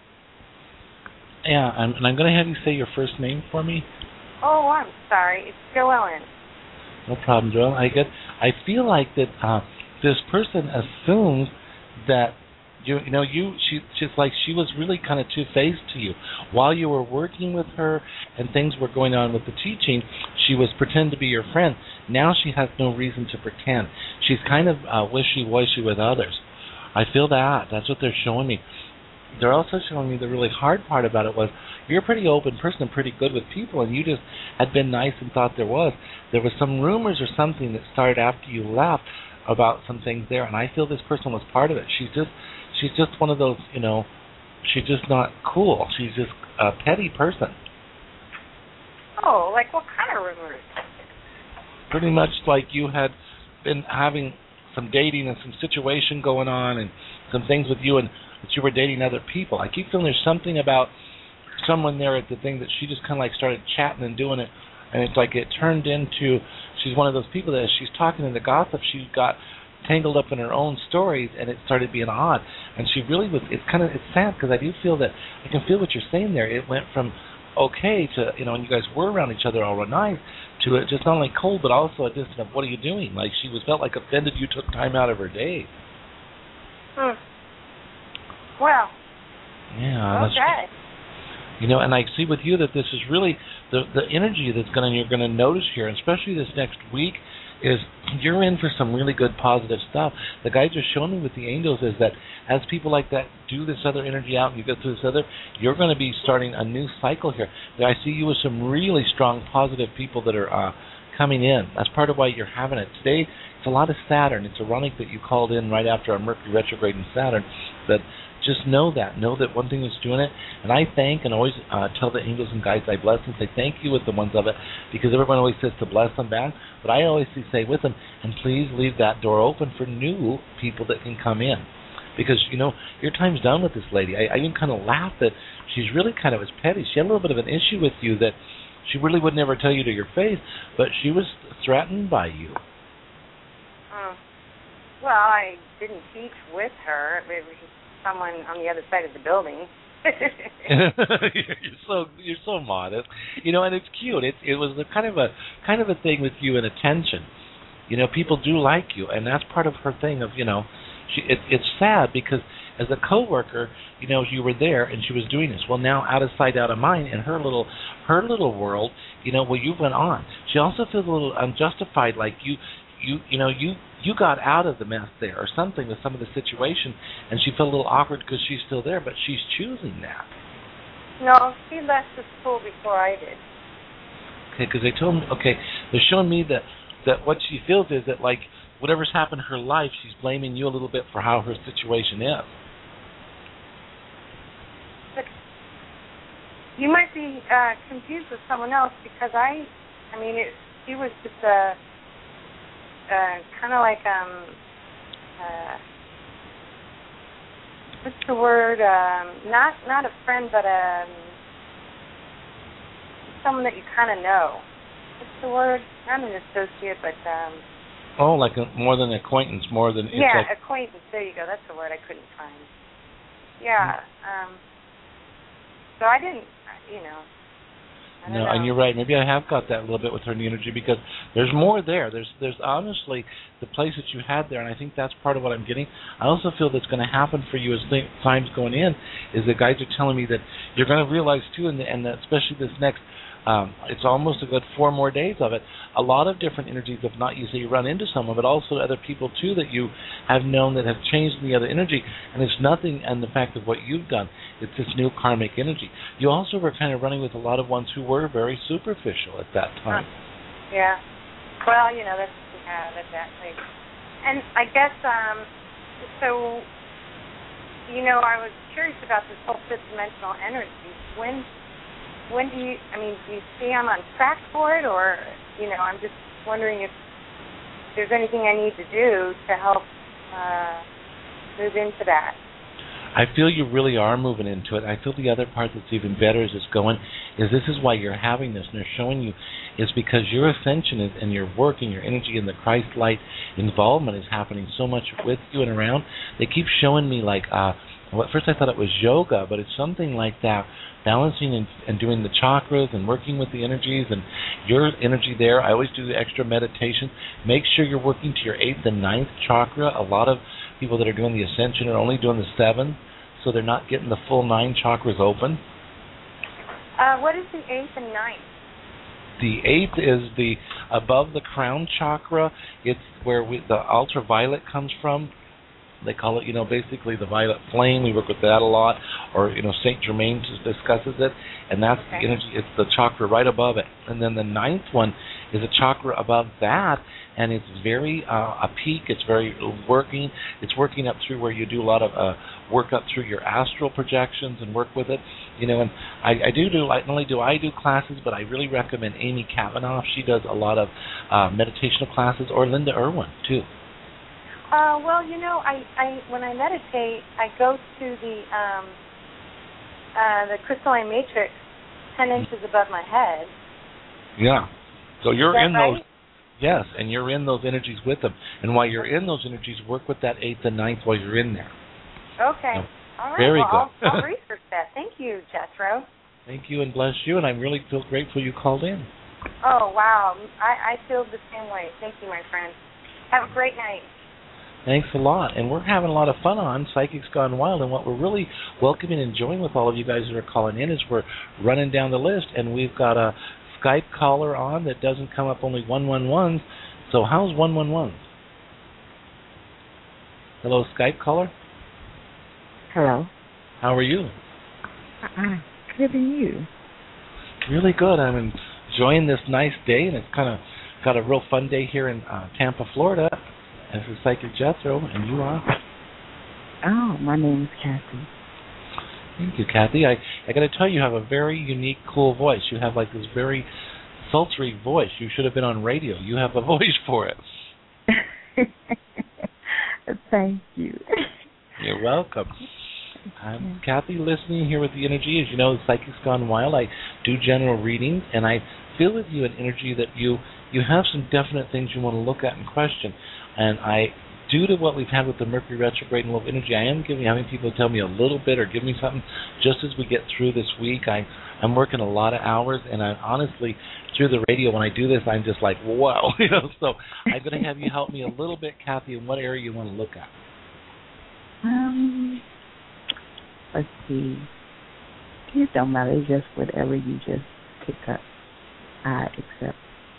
Yeah, I'm, and I'm going to have you say your first name for me. Oh, I'm sorry. It's Joellen. No problem, Joellen. I get. I feel like that uh, this person assumes that you, you know, you. She, she's like she was really kind of two-faced to you. While you were working with her and things were going on with the teaching, she was pretend to be your friend. Now she has no reason to pretend. She's kind of uh, wishy-washy with others. I feel that. That's what they're showing me. They're also showing me the really hard part about it was you're a pretty open person and pretty good with people, and you just had been nice and thought there was. There was some rumors or something that started after you left about some things there, and I feel this person was part of it. She's just she's just one of those, you know, she's just not cool. She's just a petty person. Oh, like what kind of rumors? Pretty much like you had been having some dating and some situation going on and some things with you and that you were dating other people. I keep feeling there's something about someone there at the thing that she just kind of like started chatting and doing it, and it's like it turned into, she's one of those people that as she's talking in the gossip, she got tangled up in her own stories, and it started being odd. And she really was, it's kind of, it's sad because I do feel that, I can feel what you're saying there. It went from okay to, you know, and you guys were around each other all night, to it just not only cold, but also a distance of what are you doing? Like she was felt like offended you took time out of her day. Hmm. Well. Yeah. Okay. That's, you know, and I see with you that this is really the the energy that's going to you're going to notice here, especially this next week, is you're in for some really good positive stuff. The guys are showing me with the angels is that as people like that do this other energy out and you go through this other, you're going to be starting a new cycle here. I see you with some really strong positive people that are uh, coming in. That's part of why you're having it. Today, it's a lot of Saturn. It's ironic that you called in right after our Mercury retrograde in Saturn, but just know that. Know that one thing is doing it. And I thank and always uh, tell the angels and guides I bless and say thank you with the ones of it, because everyone always says to bless them back. But I always say with them, and please leave that door open for new people that can come in. Because, you know, your time's done with this lady. I, I even kind of laugh that she's really kind of as petty. She had a little bit of an issue with you that she really would never tell you to your face, but she was threatened by you. Uh, well, I didn't teach with her. It was just someone on the other side of the building. you're so you're so modest, you know, and it's cute. It it was the kind of a kind of a thing with you and attention. You know, people do like you, and that's part of her thing. Of you know, she it, it's sad because as a coworker, you know, you were there and she was doing this. Well, now out of sight, out of mind, in her little her little world, you know, well, you went on. She also feels a little unjustified, like you you you know you. You got out of the mess there or something with some of the situation, and she felt a little awkward because she's still there, but she's choosing that. No, she left the school before I did. Okay, because they told me, okay, they're showing me that, that what she feels is that, like, whatever's happened in her life, she's blaming you a little bit for how her situation is. But you might be uh, confused with someone else because I, I mean, it, she was just a... Uh, kind of like um, uh, what's the word? Um, not not a friend, but um, someone that you kind of know. What's the word? Not an associate, but um. Oh, like a, more than acquaintance, more than. It's yeah, like, acquaintance. There you go. That's the word I couldn't find. Yeah. Um. So I didn't, you know. No, and you're right. Maybe I have got that a little bit with her energy because there's more there. There's there's honestly the place that you had there, and I think that's part of what I'm getting. I also feel that's going to happen for you as th- time's going in, is the guys are telling me that you're going to realize too, and, and especially this next, um, it's almost a good four more days of it, a lot of different energies of not you say you run into someone, but also other people too that you have known that have changed in the other energy, and it's nothing and the fact of what you've done. It's this new karmic energy. You also were kind of running with a lot of ones who were very superficial at that time. Yeah. Well, you know, that's, yeah, that's exactly. And I guess, um, so, you know, I was curious about this whole fifth dimensional energy. When, when do you, I mean, do you see I'm on track for it, or, you know, I'm just wondering if there's anything I need to do to help uh, move into that. I feel you really are moving into it. I feel the other part that's even better as it's going is this is why you're having this, and they're showing you is because your ascension is, and your work and your energy and the Christ light involvement is happening so much with you and around. They keep showing me like, uh, well, at first I thought it was yoga, but it's something like that, balancing and, and doing the chakras and working with the energies and your energy there. I always do the extra meditation. Make sure you're working to your eighth and ninth chakra. A lot of people that are doing the ascension are only doing the seven, so they're not getting the full nine chakras open. Uh, what is the eighth and ninth? The eighth is the above the crown chakra. It's where we, the ultraviolet comes from. They call it, you know, basically the violet flame. We work with that a lot. Or, you know, Saint Germain discusses it. And that's okay. The energy. It's the chakra right above it. And then the ninth one is a chakra above that, and it's very uh, a peak. It's very working. It's working up through where you do a lot of uh, work up through your astral projections and work with it. You know, and I, I do do not only do I do classes, but I really recommend Amy Kavanaugh. She does a lot of uh, meditational classes, or Linda Irwin too. Uh, well, you know, I, I when I meditate, I go to the um, uh, the crystalline matrix, ten inches above my head. Yeah. So you're in right? those. Yes, and you're in those energies with them. And while you're in those energies, work with that eighth and ninth while you're in there. Okay. So, all right. very well, good. I'll, I'll research that. Thank you, Jethro. Thank you, and bless you. And I really feel grateful you called in. Oh, wow. I, I feel the same way. Thank you, my friend. Have a great night. Thanks a lot. And we're having a lot of fun on Psychics Gone Wild. And what we're really welcoming and enjoying with all of you guys that are calling in is we're running down the list, and we've got a Skype caller on that doesn't come up only one one ones. So how's one one ones? Hello, Skype caller? Hello. How are you? Uh, good, and you? Really good. I'm enjoying this nice day, and it's kind of got a real fun day here in uh, Tampa, Florida. This is Psychic Jethro, and you are? Oh, my name is Kathy. Thank you, Kathy. I, I got to tell you, you have a very unique, cool voice. You have like this very sultry voice. You should have been on radio. You have a voice for it. Thank you. You're welcome. I'm Kathy, listening here with the energy. As you know, Psychics Gone Wild. I do general readings, and I feel with you an energy that you you have some definite things you want to look at and question. And I, due to what we've had with the Mercury retrograde and low energy, I am giving having people tell me a little bit or give me something just as we get through this week. I, I'm working a lot of hours, and I honestly, through the radio, when I do this, I'm just like, whoa. you know. So I'm going to have you help me a little bit, Kathy, in what area you want to look at. Um, let's see. It don't matter. It's just whatever you just pick up. I accept.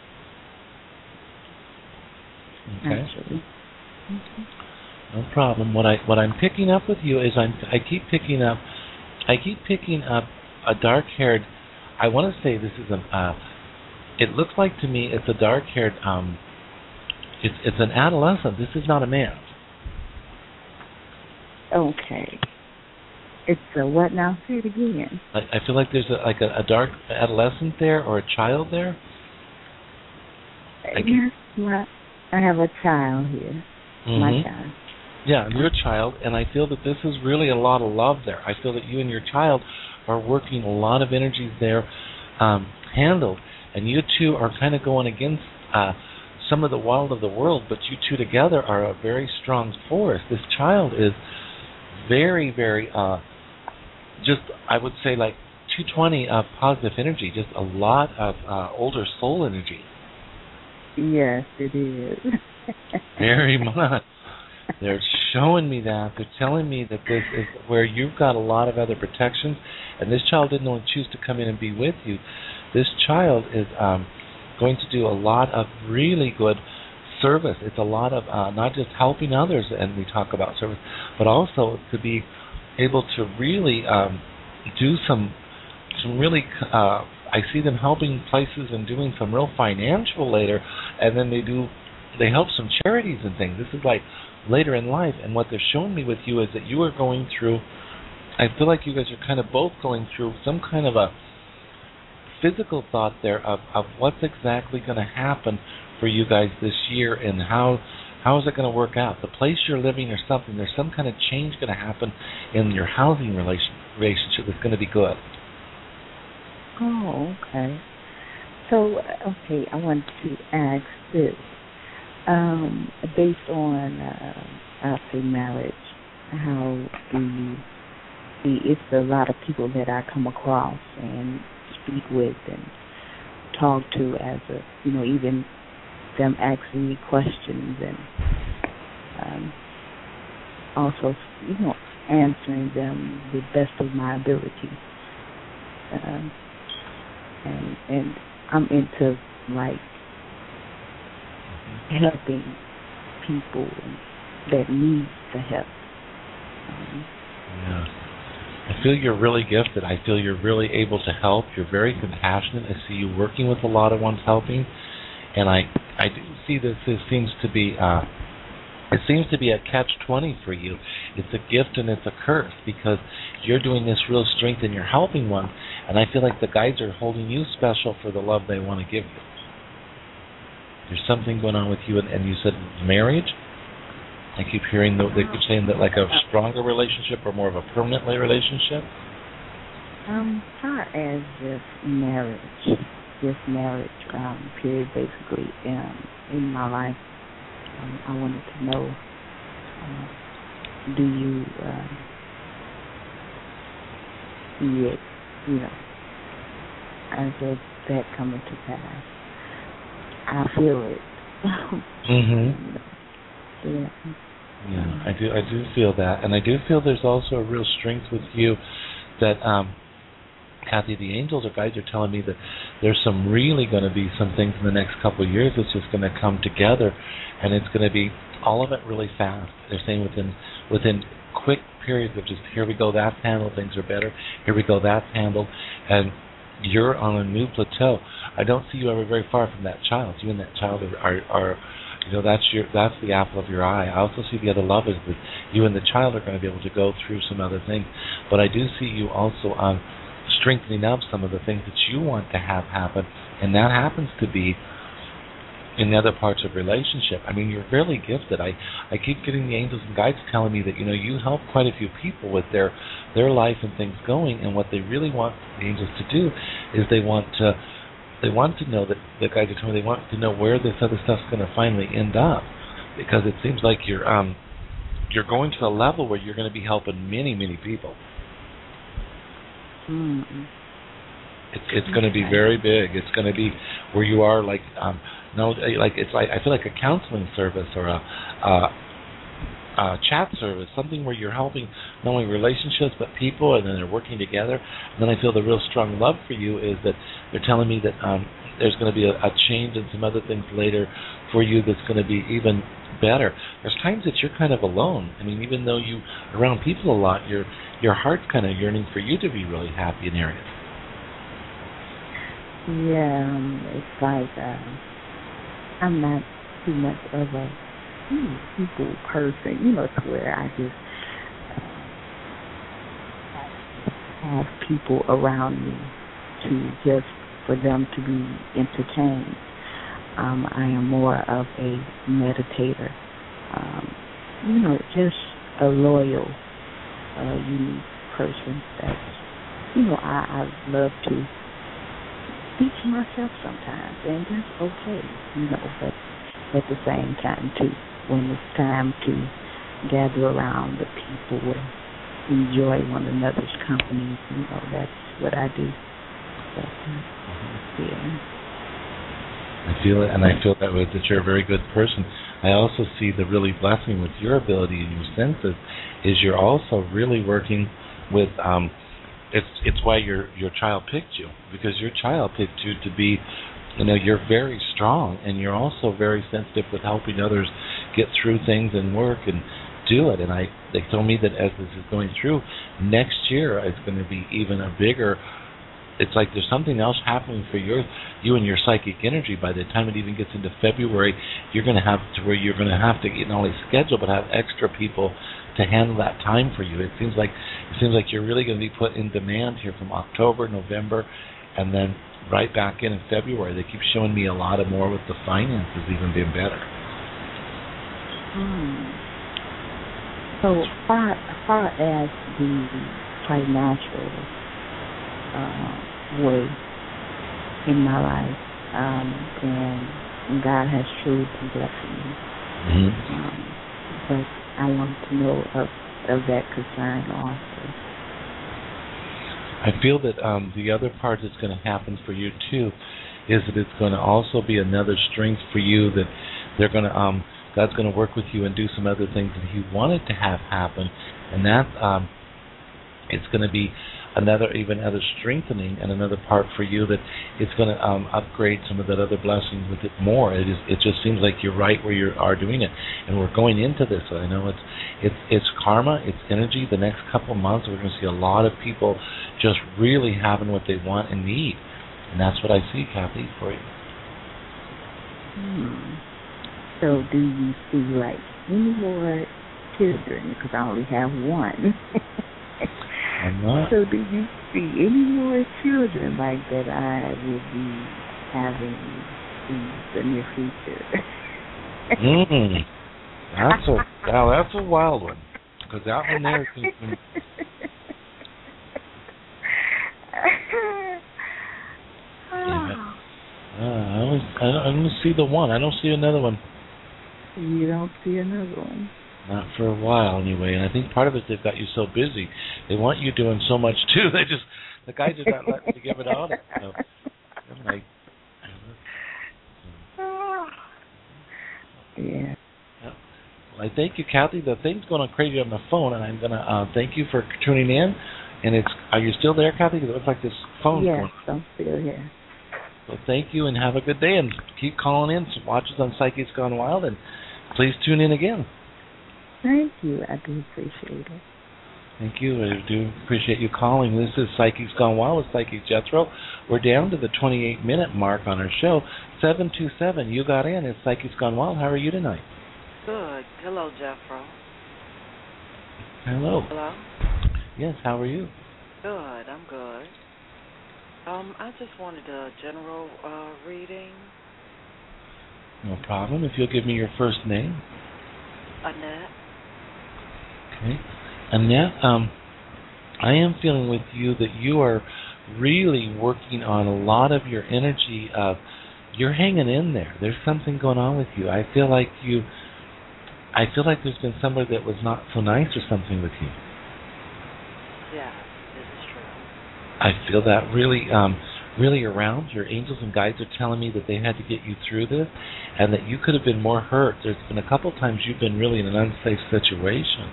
Okay. Actually. Mm-hmm. No problem. What I what I'm picking up with you is I'm I keep picking up I keep picking up a dark-haired. I want to say this is a. Uh, it looks like to me it's a dark-haired. Um, it's it's an adolescent. This is not a man. Okay. It's a what now? Say it again. I, I feel like there's a, like a, a dark adolescent there or a child there. Yes, my, I have a child here. Mm-hmm. My child. Yeah, your child, and I feel that this is really a lot of love there. I feel that you and your child are working a lot of energies there um, handled, and you two are kind of going against uh, some of the wild of the world, but you two together are a very strong force. This child is very, very, uh, just, I would say, like two twenty of positive energy, just a lot of uh, older soul energy. Yes, it is. Very much. They're showing me that. They're telling me that this is where you've got a lot of other protections, and this child didn't only choose to come in and be with you. This child is um, going to do a lot of really good service. It's a lot of uh, not just helping others, and we talk about service, but also to be able to really um, do some some really. Uh, I see them helping places and doing some real financial later, and then they do they help some charities and things. This is like later in life, and what they're showing me with you is that you are going through. I feel like you guys are kind of both going through some kind of a physical thought there of, of what's exactly going to happen for you guys this year, and how how is it going to work out? The place you're living or something, there's some kind of change going to happen in your housing relation, relationship that's going to be good. Oh, okay. So, okay, I want to ask this. Um, based on, uh, I'll say marriage, how do you see, it's a lot of people that I come across and speak with and talk to as a, you know, even them asking me questions and um, also, you know, answering them the best of my ability. Um, and and I'm into like helping people that need the help. Um, yeah. I feel you're really gifted. I feel you're really able to help. You're very compassionate. I see you working with a lot of ones helping. And I I do see that this seems to be uh, it seems to be a catch twenty for you. It's a gift and it's a curse because you're doing this real strength and you're helping one, and I feel like the guides are holding you special for the love they want to give you. There's something going on with you, and, and you said marriage. I keep hearing the, they keep saying that like a stronger relationship or more of a permanent relationship. Um, far as just marriage, just marriage, um, period, basically, um, in my life, um, I wanted to know, uh, do you uh, see it, you know, as of that coming to pass? I feel it. mhm. Yeah. Yeah, I do. I do feel that, and I do feel there's also a real strength with you that. Um, Kathy, the angels or guides are telling me that there's some really going to be some things in the next couple of years that's just going to come together, and it's going to be all of it really fast. They're saying within within quick periods of just here we go, that's handled, things are better. Here we go, that's handled, and you're on a new plateau. I don't see you ever very far from that child. You and that child are, are, are you know, that's your that's the apple of your eye. I also see the other love is that you and the child are going to be able to go through some other things, but I do see you also on. Um, strengthening up some of the things that you want to have happen, and that happens to be in the other parts of relationship. I mean, you're fairly gifted. I, I keep getting the angels and guides telling me that, you know, you help quite a few people with their their life and things going, and what they really want the angels to do is they want to they want to know that the guides are telling me they want to know where this other stuff's going to finally end up, because it seems like you're um you're going to a level where you're going to be helping many, many people. Mm-hmm. It's it's going to be very big. It's going to be where you are, like um, no, like it's like I feel like a counseling service or a, a, a chat service, something where you're helping not only relationships but people, and then they're working together. And then I feel the real strong love for you is that they're telling me that um, there's going to be a, a change and some other things later for you that's going to be even better. There's times that you're kind of alone. I mean, even though you are around people a lot, your your heart's kind of yearning for you to be really happy in areas. Yeah, um, it's like uh, I'm not too much of a hmm, people person, you know, to where I just uh, have people around me to just for them to be entertained. Um, I am more of a meditator, um, you know, just a loyal, uh, unique person that, you know, I, I love to speak to myself sometimes, and that's okay, you know, but at the same time, too, when it's time to gather around the people and enjoy one another's company, you know, that's what I do. But, uh, yeah. I feel it, and I feel that way, that you're a very good person. I also see the really blessing with your ability and your senses is you're also really working with, um, it's it's why your your child picked you, because your child picked you to be, you know, you're very strong, and you're also very sensitive with helping others get through things and work and do it. And I they told me that as this is going through, next year it's going to be even a bigger. It's like there's something else happening for your, you and your psychic energy. By the time it even gets into February, you're going to have to where you're going to have to not only schedule but have extra people to handle that time for you. It seems like it seems like you're really going to be put in demand here from October, November, and then right back in in February. They keep showing me a lot of more with the finances even being better. Hmm. So far, far as the financial Uh, way in my life, um, and God has truly been blessing me. Mm-hmm. Um, but I want to know of, of that concern also. I feel that um, the other part that's going to happen for you too is that it's going to also be another strength for you that they're going to um, God's going to work with you and do some other things that He wanted to have happen, and that um, it's going to be another even other strengthening and another part for you that it's going to um, upgrade some of that other blessings with it more. It is. It just seems like you're right where you are doing it, and we're going into this. I know it's it's it's karma, it's energy. The next couple of months, we're going to see a lot of people just really having what they want and need, and that's what I see, Kathy, for you. Hmm. So do you see like any more children? Because I only have one. I'm not. So do you see any more children like that I will be having in the near future? Mm. That's a now that's a wild one. Because that one there can, can yeah. Uh, I don't I don't I don't see the one. I don't see another one. You don't see another one? Not for a while, anyway. And I think part of it, they've got you so busy. They want you doing so much, too. They just, the guy just not letting you give it out. So, I'm like, yeah. Well, I thank you, Kathy. The thing's going on crazy on the phone, and I'm going to uh, thank you for tuning in. And it's, are you still there, Kathy? Because it looks like this phone's yes, going on. I'm still here. So thank you, and have a good day. And keep calling in. So watch us on Psychics Gone Wild, and please tune in again. Thank you. I do appreciate it. Thank you. I do appreciate you calling. This is Psychics Gone Wild with Psychic Jethro. We're down to the twenty-eight minute mark on our show. seven two seven, you got in. It's Psychics Gone Wild. How are you tonight? Good. Hello, Jethro. Hello. Hello? Yes, how are you? Good. I'm good. Um, I just wanted a general uh, reading. No problem. If you'll give me your first name. Annette. Okay. Annette, um, I am feeling with you that you are really working on a lot of your energy. Uh, you're hanging in there. There's something going on with you. I feel like you, I feel like there's been somebody that was not so nice or something with you. Yeah, this is true. I feel that really, um, really around. Your angels and guides are telling me that they had to get you through this and that you could have been more hurt. There's been a couple times you've been really in an unsafe situation.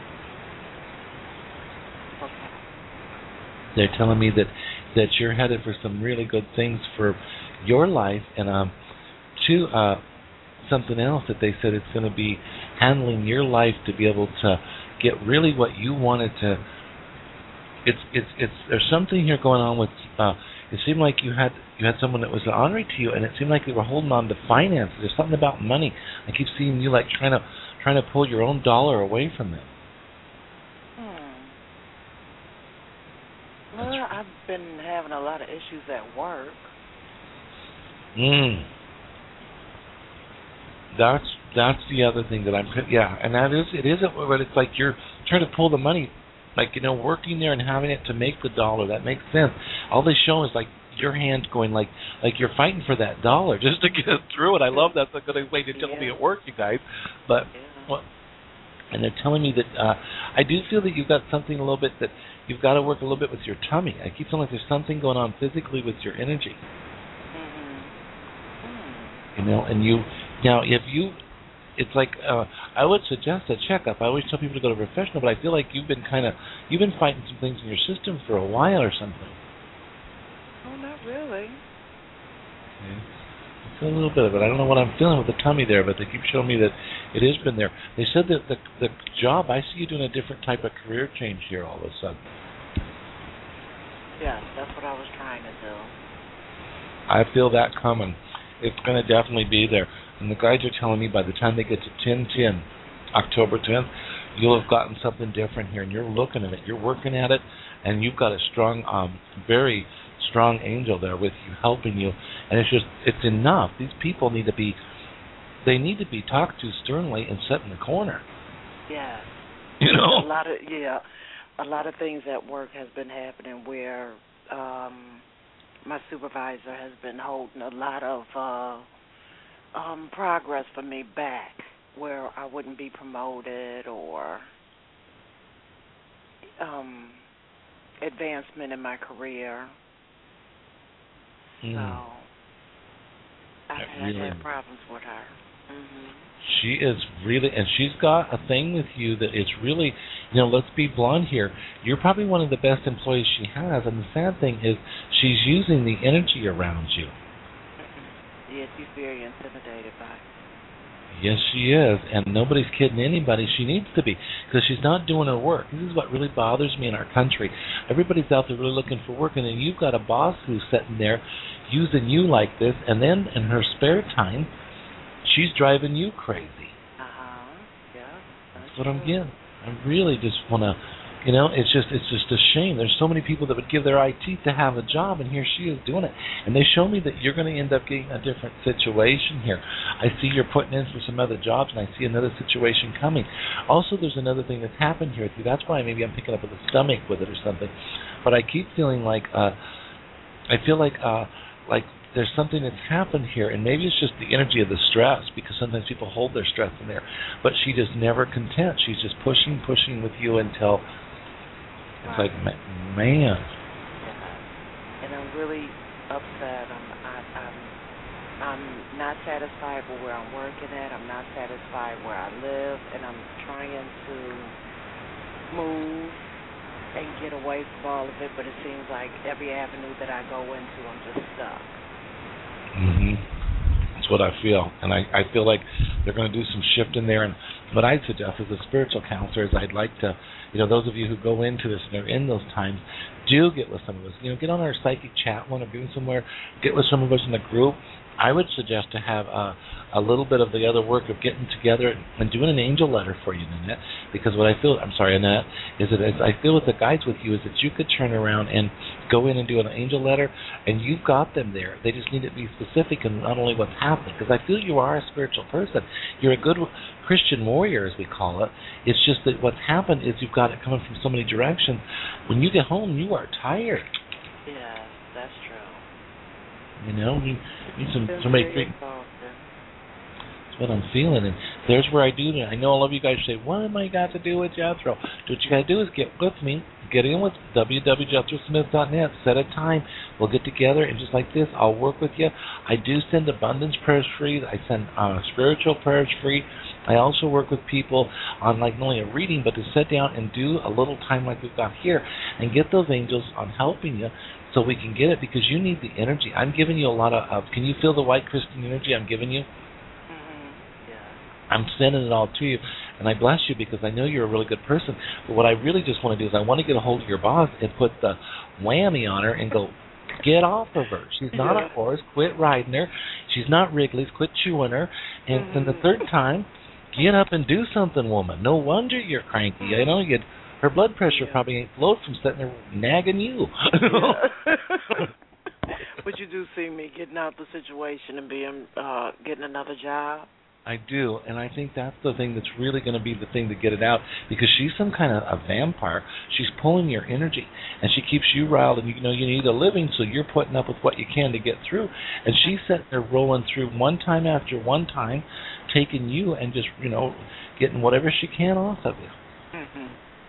Okay. They're telling me that, that you're headed for some really good things for your life, and um, to uh, something else that they said it's going to be handling your life to be able to get really what you wanted to. It's it's it's there's something here going on with. Uh, it seemed like you had you had someone that was honorary to you, and it seemed like they were holding on to finances. There's something about money. I keep seeing you like trying to trying to pull your own dollar away from them. Hmm. Well, I've been having a lot of issues at work. Mm. That's that's the other thing that I'm yeah, and that is it is but it's like you're trying to pull the money. Like, you know, working there and having it to make the dollar, that makes sense. All they show is, like, your hand going, like, like you're fighting for that dollar just to get through it. I love that's a good way to tell yeah. me at work, you guys. But, yeah. well, and they're telling me that uh, I do feel that you've got something a little bit that you've got to work a little bit with your tummy. I keep feeling like there's something going on physically with your energy. Mm-hmm. Mm. You know, and you, now, if you, it's like uh, I would suggest a checkup. I always tell people to go to a professional, but I feel like you've been kind of you've been fighting some things in your system for a while or something. Oh, not really. Okay. I feel a little bit of it. I don't know what I'm feeling with the tummy there, but they keep showing me that it has been there. They said that the the job, I see you doing a different type of career change here all of a sudden. Yeah, that's what I was trying to do. I feel that coming. It's going to definitely be there. And the guides are telling me by the time they get to ten ten, October tenth, you'll have gotten something different here. And you're looking at it. You're working at it. And you've got a strong, um, very strong angel there with you, helping you. And it's just, it's enough. These people need to be, they need to be talked to sternly and set in the corner. Yeah. You know? A lot of, yeah, a lot of things at work has been happening where um, my supervisor has been holding a lot of uh, um, progress for me back, where I wouldn't be promoted or um, advancement in my career. Mm. So I've had, really, had problems with her. Mm-hmm. She is really, and she's got a thing with you that is really, you know, let's be blunt here. You're probably one of the best employees she has, and the sad thing is she's using the energy around you. Mm-hmm. Yes, she's very intimidated by it. Yes, she is, and nobody's kidding anybody. She needs to be, because she's not doing her work. This is what really bothers me in our country. Everybody's out there really looking for work, and then you've got a boss who's sitting there using you like this, and then in her spare time, she's driving you crazy. Uh-huh. Yeah. That's, that's what I'm getting. I really just want to, you know, it's just it's just a shame. There's so many people that would give their eye teeth to have a job, and here she is doing it. And they show me that you're going to end up getting a different situation here. I see you're putting in for some other jobs, and I see another situation coming. Also, there's another thing that's happened here with you. That's why maybe I'm picking up with a stomach with it or something. But I keep feeling like, uh, I feel like, uh, like there's something that's happened here, and maybe it's just the energy of the stress, because sometimes people hold their stress in there. But she just never content. She's just pushing, pushing with you until it's like, man. Yeah. And I'm really upset. I'm, I, I'm, I'm not satisfied with where I'm working at. I'm not satisfied where I live, and I'm trying to move and get away from all of it. But it seems like every avenue that I go into, I'm just stuck. Mhm. That's what I feel, and I, I feel like they're going to do some shift in there. And what I'd suggest as a spiritual counselor is I'd like to, you know, those of you who go into this and are in those times, do get with some of us. You know, get on our psychic chat one or get somewhere, get with some of us in the group. I would suggest to have a, a little bit of the other work of getting together and doing an angel letter for you, Annette. Because what I feel, I'm sorry, Annette, is that as I feel with the guides with you is that you could turn around and go in and do an angel letter, and you've got them there. They just need to be specific and not only what's happening. Because I feel you are a spiritual person. You're a good Christian warrior, as we call it. It's just that what's happened is you've got it coming from so many directions. When you get home, you are tired. Yeah, that's true. You know, you need some somebody. That's what I'm feeling, and there's where I do that. I know all of you guys say, "What am I got to do with Jethro?" What you got to do is get with me. Get in with w w w dot jethro smith dot net. Set a time. We'll get together, and just like this, I'll work with you. I do send abundance prayers free. I send uh, spiritual prayers free. I also work with people on like not only a reading, but to sit down and do a little time like we've got here, and get those angels on helping you, so we can get it, because you need the energy. I'm giving you a lot of. Uh, can you feel the white crystal energy I'm giving you? Mm-hmm. Yeah. I'm sending it all to you, and I bless you because I know you're a really good person. But what I really just want to do is I want to get a hold of your boss and put the whammy on her and go, get off of her. She's not yeah. a horse. Quit riding her. She's not Wrigley's. Quit chewing her. And mm-hmm. then the third time, get up and do something, woman. No wonder you're cranky. You know, you her blood pressure yeah. probably ain't flowed from sitting there nagging you. But you do see me getting out the situation and being uh, getting another job. I do, and I think that's the thing that's really going to be the thing to get it out, because she's some kind of a vampire. She's pulling your energy, and she keeps you riled, and you know you need a living, so you're putting up with what you can to get through. And she's sitting there rolling through one time after one time, taking you and just, you know, getting whatever she can off of you. Mm-hmm.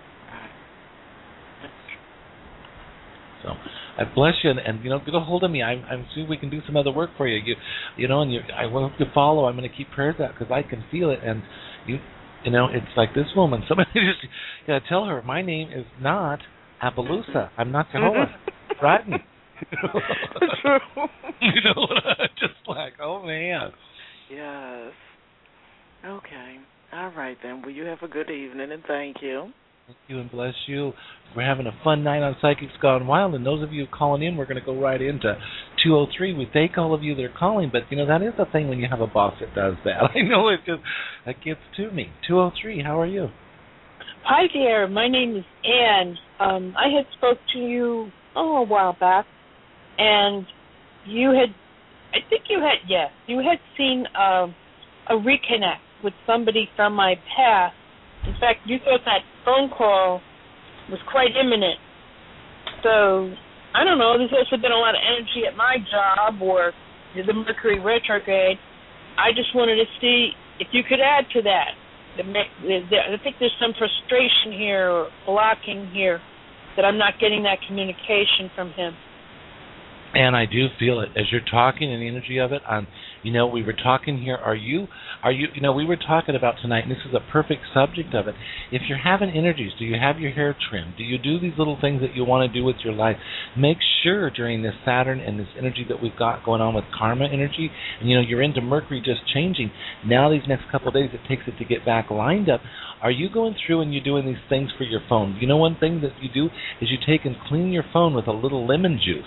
So I bless you, and, and you know, get a hold of me. I'm, I'm see if we can do some other work for you. You, you know, and you, I want to follow. I'm going to keep prayers out because I can feel it, and you, you know, it's like this woman. Somebody just got to tell her my name is not Appaloosa. I'm not Jehovah. Rodney. True. You know, just like, oh man. Yes. Okay. All right then. Well, you have a good evening, and thank you. Thank you and bless you. We're having a fun night on Psychics Gone Wild, and those of you calling in, we're going to go right into two oh three. We thank all of you that are calling, but, you know, that is the thing when you have a boss that does that. I know it just, that gets to me. two oh three, how are you? Hi there. My name is Ann. Um, I had spoke to you, oh, a while back, and you had, I think you had, yes, you had seen uh, a reconnect with somebody from my past. In fact, you thought that phone call was quite imminent. So, I don't know, there's also been a lot of energy at my job or the Mercury retrograde. I just wanted to see if you could add to that. I think there's some frustration here or blocking here that I'm not getting that communication from him. And I do feel it as you're talking, and the energy of it. Um, you know, we were talking here. Are you, are you, you know, we were talking about tonight, and this is a perfect subject of it. If you're having energies, do you have your hair trimmed? Do you do these little things that you want to do with your life? Make sure during this Saturn and this energy that we've got going on with karma energy, and you know, you're into Mercury just changing. Now these next couple of days, it takes it to get back lined up. Are you going through and you're doing these things for your phone? You know, one thing that you do is you take and clean your phone with a little lemon juice.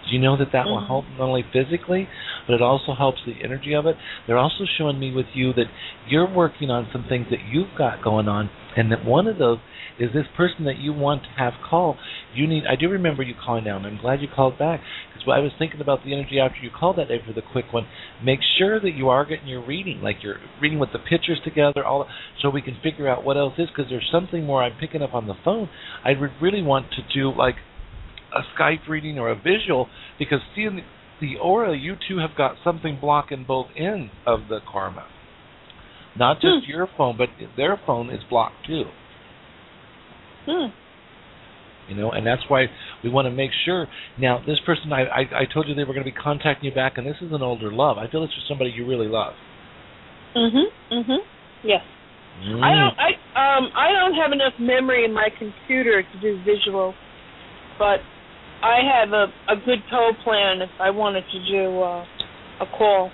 Do you know that that mm-hmm. will help not only physically, but it also helps the energy of it? They're also showing me with you that you're working on some things that you've got going on, and that one of those is this person that you want to have call. You need. I do remember you calling down. I'm glad you called back, because I was thinking about the energy after you called that day for the quick one. Make sure that you are getting your reading, like you're reading with the pictures together, all so we can figure out what else is, because there's something more I'm picking up on the phone. I would really want to do like a Skype reading or a visual, because seeing the, the aura, you two have got something blocking both ends of the karma. Not just hmm. your phone, but their phone is blocked too. Hmm. You know, and that's why we want to make sure. Now, this person, I, I, I told you they were going to be contacting you back, and this is an older love. I feel it's for somebody you really love. Mhm. Mhm. Yes. Mm. I don't. I um. I don't have enough memory in my computer to do visual, but I have a, a good call plan if I wanted to do uh, a call.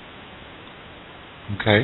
Okay.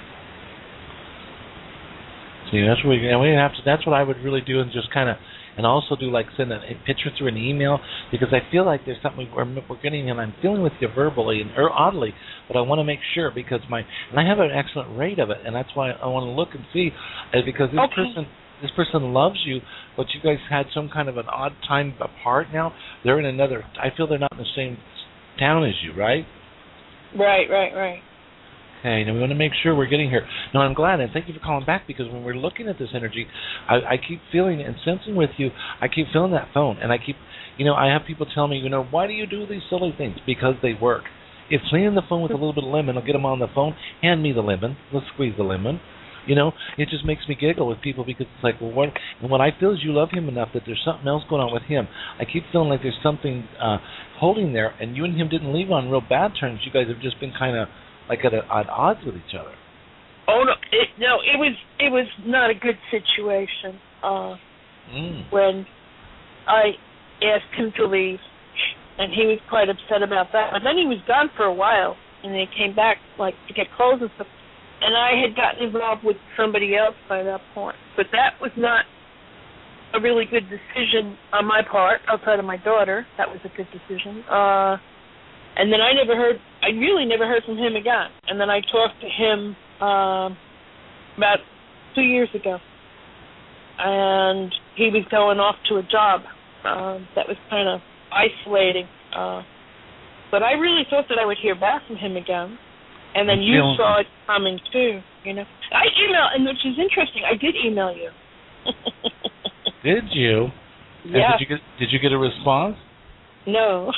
See, that's what we, and we have to. That's what I would really do, and just kind of, and also do like send a, a picture through an email, because I feel like there's something we're, we're getting, and I'm feeling with you verbally and or oddly, but I want to make sure, because my and I have an excellent rate of it, and that's why I want to look and see, uh, because this okay. person. This person loves you, but you guys had some kind of an odd time apart now. They're in another, I feel they're not in the same town as you, right? Right, right, right. Okay, now we want to make sure we're getting here. No, I'm glad, and thank you for calling back, because when we're looking at this energy, I, I keep feeling and sensing with you, I keep feeling that phone, and I keep, you know, I have people tell me, you know, why do you do these silly things? Because they work. If cleaning the phone with a little bit of lemon will get them on the phone, hand me the lemon, let's squeeze the lemon. You know, it just makes me giggle with people, because it's like, well, what? And what I feel is you love him enough that there's something else going on with him. I keep feeling like there's something uh, holding there, and you and him didn't leave on real bad terms. You guys have just been kind of like at, a, at odds with each other. Oh no, it, no, it was it was not a good situation. Uh, mm. When I asked him to leave, and he was quite upset about that. But then he was gone for a while, and then he came back like to get clothes and stuff. And I had gotten involved with somebody else by that point. But that was not a really good decision on my part, outside of my daughter. That was a good decision. Uh, and then I never heard, I really never heard from him again. And then I talked to him uh, about two years ago. And he was going off to a job uh, that was kind of isolating. Uh, but I really thought that I would hear back from him again. And then you saw it coming too, you know. I emailed, and which is interesting. I did email you. Did you? Yeah. Did you get Did you get a response? No.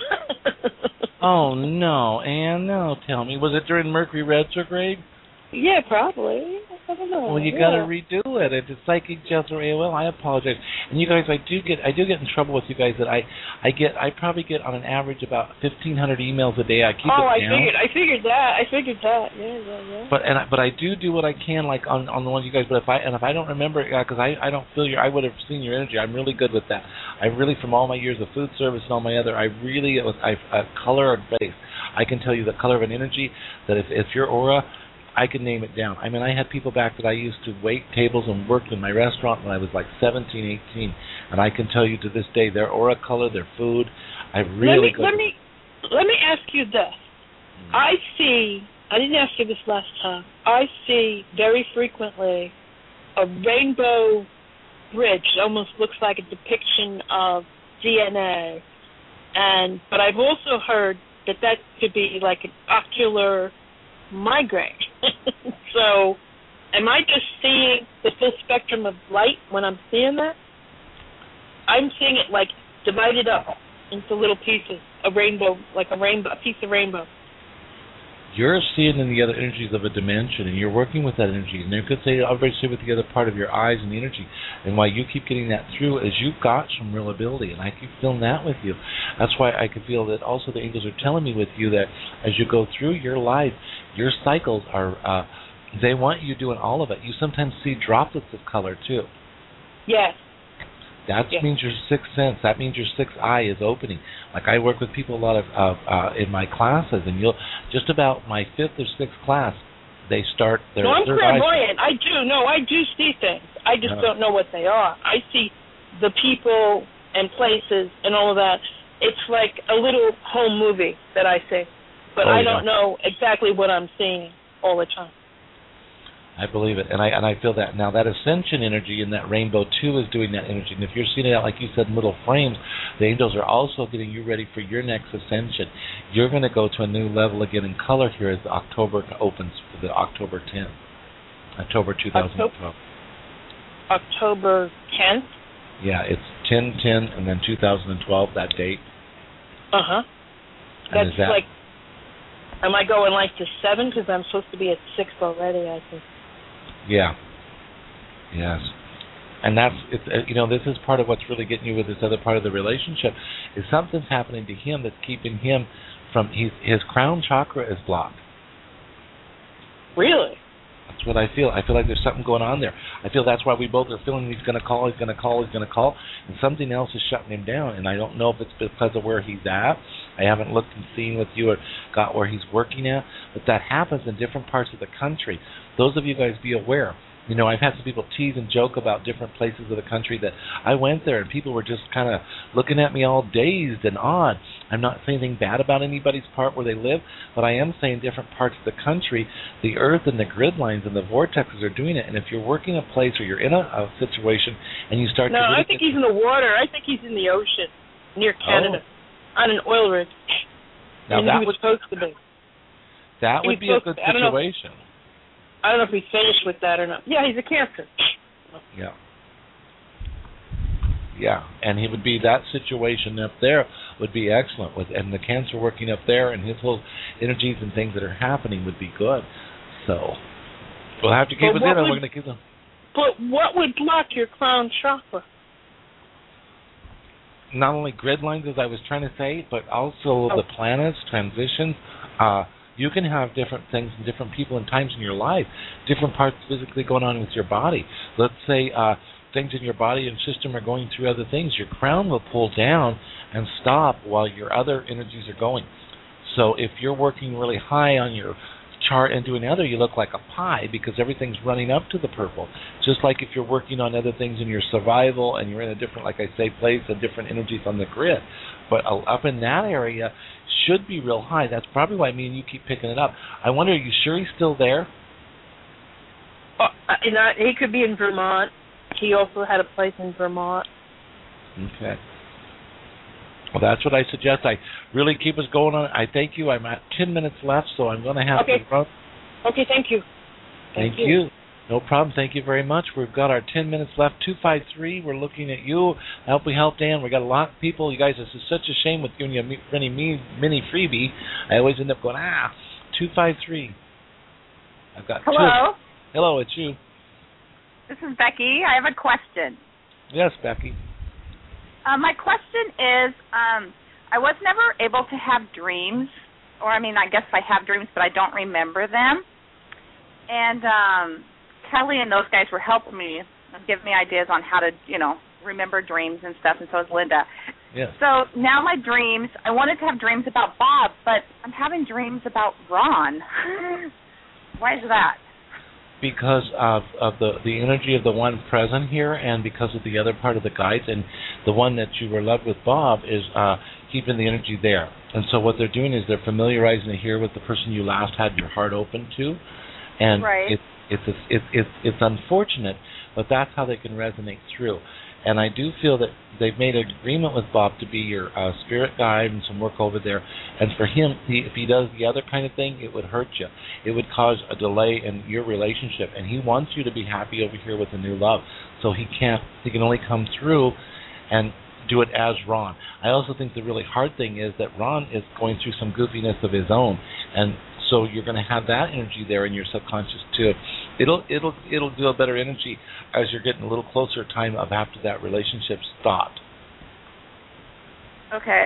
Oh no, Anne, no. Tell me, was it during Mercury retrograde? Yeah, probably. I don't know. Well, you yeah. got to redo it. It's Psychic Jethro A O L. I apologize. And you guys, I do get, I do get in trouble with you guys. That I, I get, I probably get on an average about fifteen hundred emails a day. I keep oh, it I down. figured, I figured that. I figured that. Yeah, yeah, yeah. But and I, but I do do what I can, like on on the ones you guys. But if I and if I don't remember, because uh, I I don't feel your, I would have seen your energy. I'm really good with that. I really, from all my years of food service and all my other, I really, I, I color or base. I can tell you the color of an energy. That if if your aura, I can name it down. I mean, I had people back that I used to wait tables and worked in my restaurant when I was like seventeen, eighteen, and I can tell you to this day their aura color, their food. I really let me let me let me ask you this. Mm-hmm. I see. I didn't ask you this last time. I see very frequently a rainbow bridge. It almost looks like a depiction of D N A, and but I've also heard that that could be like an ocular migraine. So, am I just seeing the full spectrum of light when I'm seeing that? I'm seeing it like divided up into little pieces, a rainbow, like a rainbow, a piece of rainbow. You're seeing in the other energies of a dimension, and you're working with that energy. And you could say, everybody say with the other part of your eyes and the energy. And why you keep getting that through is you've got some real ability, and I keep feeling that with you. That's why I can feel that also the angels are telling me with you that as you go through your life, your cycles are, uh, they want you doing all of it. You sometimes see droplets of color, too. Yes. That yes. means your sixth sense. That means your sixth eye is opening. Like I work with people a lot of uh, uh, in my classes, and you'll just about my fifth or sixth class, they start their. No, I'm their clairvoyant. I do. No, I do see things. I just no. don't know what they are. I see the people and places and all of that, it's like a little home movie that I see, but oh, I yeah. don't know exactly what I'm seeing all the time. I believe it, and I and I feel that. Now, that ascension energy in that rainbow, too, is doing that energy. And if you're seeing it out, like you said, in little frames, the angels are also getting you ready for your next ascension. You're going to go to a new level again in color here as the October opens for the October tenth, October two thousand twelve. October tenth? Yeah, it's ten ten and then two thousand twelve, that date. Uh-huh. And That's that, like, am I going like to seven? Because I'm supposed to be at six already, I think. Yeah. Yes. And that's, it's, uh, you know, this is part of what's really getting you with this other part of the relationship, is something's happening to him that's keeping him from, his, his crown chakra is blocked. Really? That's what I feel. I feel like there's something going on there. I feel that's why we both are feeling he's going to call, he's going to call, he's going to call, and something else is shutting him down. And I don't know if it's because of where he's at. I haven't looked and seen with you or got where he's working at, but that happens in different parts of the country. Those of you guys be aware. You know, I've had some people tease and joke about different places of the country that I went there and people were just kind of looking at me all dazed and odd. I'm not saying anything bad about anybody's part where they live, but I am saying different parts of the country, the earth and the grid lines and the vortexes are doing it. And if you're working a place or you're in a, a situation and you start no, to... No, really I think he's in the water. I think he's in the ocean near Canada oh. on an oil rig. Now and that he was would, supposed to be. That would be a good situation. I don't know if he's finished with that or not. Yeah, he's a Cancer. Yeah. Yeah, and he would be, that situation up there would be excellent, with, and the Cancer working up there and his whole energies and things that are happening would be good. So we'll have to keep it in, and we're going to keep them. But what would block your crown chakra? Not only grid lines, as I was trying to say, but also oh. the planets, transitions. Uh, you can have different things and different people and times in your life, different parts physically going on with your body. Let's say uh, things in your body and system are going through other things. Your crown will pull down and stop while your other energies are going. So if you're working really high on your chart and doing other, you look like a pie because everything's running up to the purple. Just like if you're working on other things in your survival and you're in a different, like I say, place and different energies on the grid. But up in that area should be real high. That's probably why me and you keep picking it up. I wonder, are you sure he's still there? Uh, you know, he could be in Vermont. He also had a place in Vermont. Okay. Well, that's what I suggest. I really keep us going on. I thank you. I'm at ten minutes left, so I'm going to have okay. to run. Okay, thank you. Thank, thank you. you. No problem. Thank you very much. We've got our ten minutes left. two five three, we're looking at you. I hope we helped Dan. We got a lot of people. You guys, this is such a shame with giving you a mini, mini freebie. I always end up going, ah, two five three. I've got Hello. Two. Hello, it's you. This is Becky. I have a question. Yes, Becky. Uh, my question is, um, I was never able to have dreams, or I mean, I guess I have dreams, but I don't remember them. And um, Kelly and those guys were helping me, giving me ideas on how to, you know, remember dreams and stuff, and so is Linda. Yes. So now my dreams, I wanted to have dreams about Bob, but I'm having dreams about Ron. Why is that? Because of, of the, the energy of the one present here, and because of the other part of the guides, and the one that you were loved with, Bob, is uh, keeping the energy there. And so what they're doing is they're familiarizing it here with the person you last had your heart open to, and right. it, it's, it's, it's, it's, it's unfortunate, but that's how they can resonate through. And I do feel that they've made an agreement with Bob to be your uh, spirit guide and some work over there. And for him, he, if he does the other kind of thing, it would hurt you. It would cause a delay in your relationship. And he wants you to be happy over here with a new love. So he can't. He can only come through and do it as Ron. I also think the really hard thing is that Ron is going through some goofiness of his own, and so you're going to have that energy there in your subconscious too. It'll it'll it'll do a better energy as you're getting a little closer time of after that relationship stopped. Okay.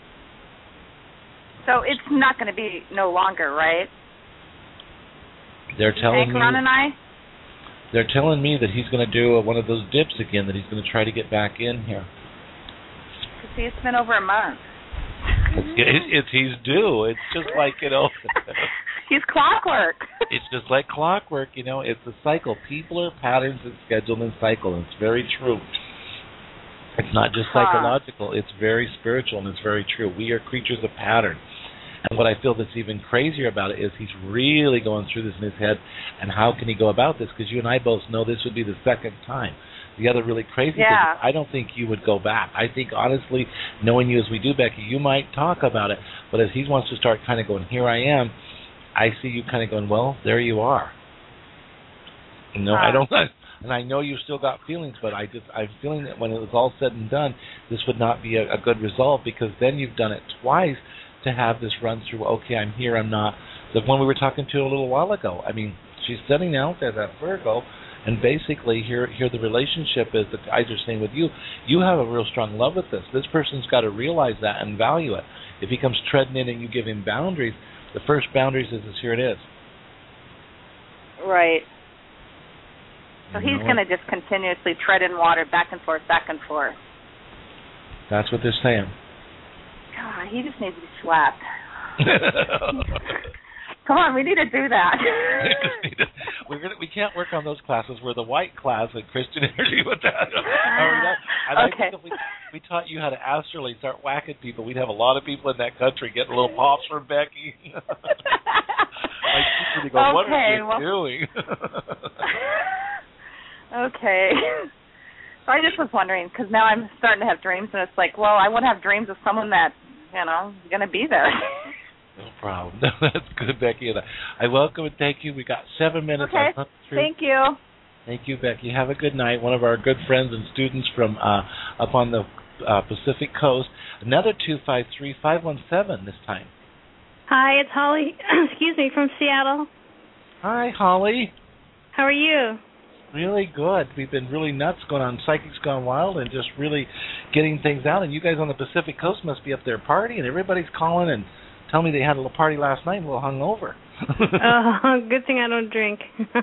So it's not going to be no longer, right? They're telling Hank, me. Ron and I? They're telling me that he's going to do one of those dips again. That he's going to try to get back in here. Because see, it's been over a month. It's, it, it's he's due. It's just like, you know. He's clockwork. It's just like clockwork, you know. It's a cycle. People are patterns and scheduled and cycle, and it's very true. It's not just Huh. psychological. It's very spiritual, and it's very true. We are creatures of pattern. And what I feel that's even crazier about it is he's really going through this in his head, and how can he go about this? Because you and I both know this would be the second time. The other really crazy Yeah. thing is I don't think you would go back. I think, honestly, knowing you as we do, Becky, you might talk about it, but as he wants to start kind of going, here I am, I see you kind of going, well, there you are. You know, Huh. I don't... And I know you've still got feelings, but I just I'm feeling that when it was all said and done, this would not be a, a good result, because then you've done it twice to have this run through. Okay, I'm here, I'm not. The one we were talking to a little while ago. I mean, she's sitting out there, that Virgo, and basically here here the relationship is, the guys are saying with you, you have a real strong love with this. This person's got to realize that and value it. If he comes treading in and you give him boundaries, the first boundaries is, is here it is. Right. So You he's know going to what? just continuously tread in water back and forth, back and forth. That's what they're saying. God, he just needs to be slapped. Come on, we need to do that. We're gonna, we can't work on those classes. We're the white class at Christian Energy with that. And I Okay. think if we, we taught you how to astrally start whacking people, we'd have a lot of people in that country getting little pops from Becky. Like, people go, what Okay, are you well- doing? Okay. So I just was wondering, because now I'm starting to have dreams, and it's like, well, I want to have dreams of someone that, you know, is going to be there. No problem. No, that's good, Becky. And I welcome and thank you. We got seven minutes. Okay. I'll Thank you. Thank you, Becky. Have a good night. One of our good friends and students from uh, up on the uh, Pacific Coast. Another two five three, five one seven this time. Hi, it's Holly. Excuse me, from Seattle. Hi, Holly. How are you? Really good. We've been really nuts going on Psychics Gone Wild and just really getting things out. And you guys on the Pacific Coast must be up there partying. Everybody's calling and telling me they had a little party last night, a little hungover. Oh, good thing I don't drink.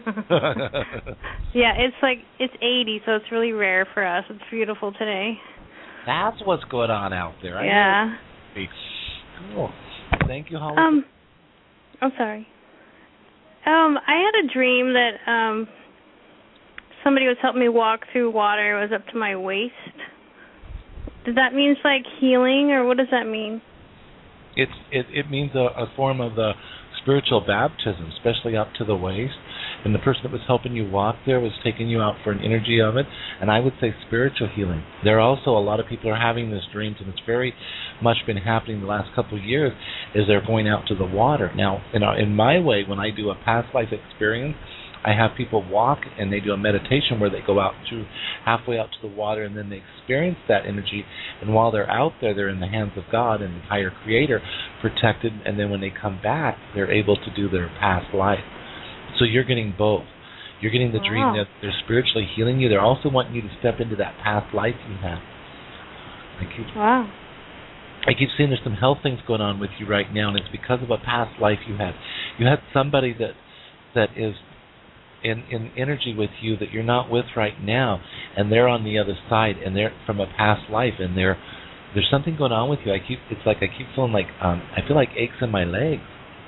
Yeah, it's like, it's eighty, so it's really rare for us. It's beautiful today. That's what's going on out there. I Yeah. know. Cool. Thank you, Holly. Um, I'm sorry. Um, I had a dream that um somebody was helping me walk through water. It was up to my waist. Does that mean it's like healing, or what does that mean? It's it, it means a, a form of the spiritual baptism, especially up to the waist. And the person that was helping you walk there was taking you out for an energy of it. And I would say spiritual healing. There are also a lot of people are having these dreams, and it's very much been happening the last couple of years, is they're going out to the water. Now, in, our, in my way, when I do a past life experience, I have people walk and they do a meditation where they go out to halfway out to the water, and then they experience that energy. And while they're out there, they're in the hands of God and the higher creator, protected. And then when they come back, they're able to do their past life. So you're getting both. You're getting the dream Wow. that they're spiritually healing you. They're also wanting you to step into that past life you had. I keep, Wow. I keep seeing there's some health things going on with you right now, and it's because of a past life you had. You had somebody that that is in in energy with you that you're not with right now, and they're on the other side, and they're from a past life, and they're there's something going on with you. I keep it's like I keep feeling like um I feel like aches in my legs.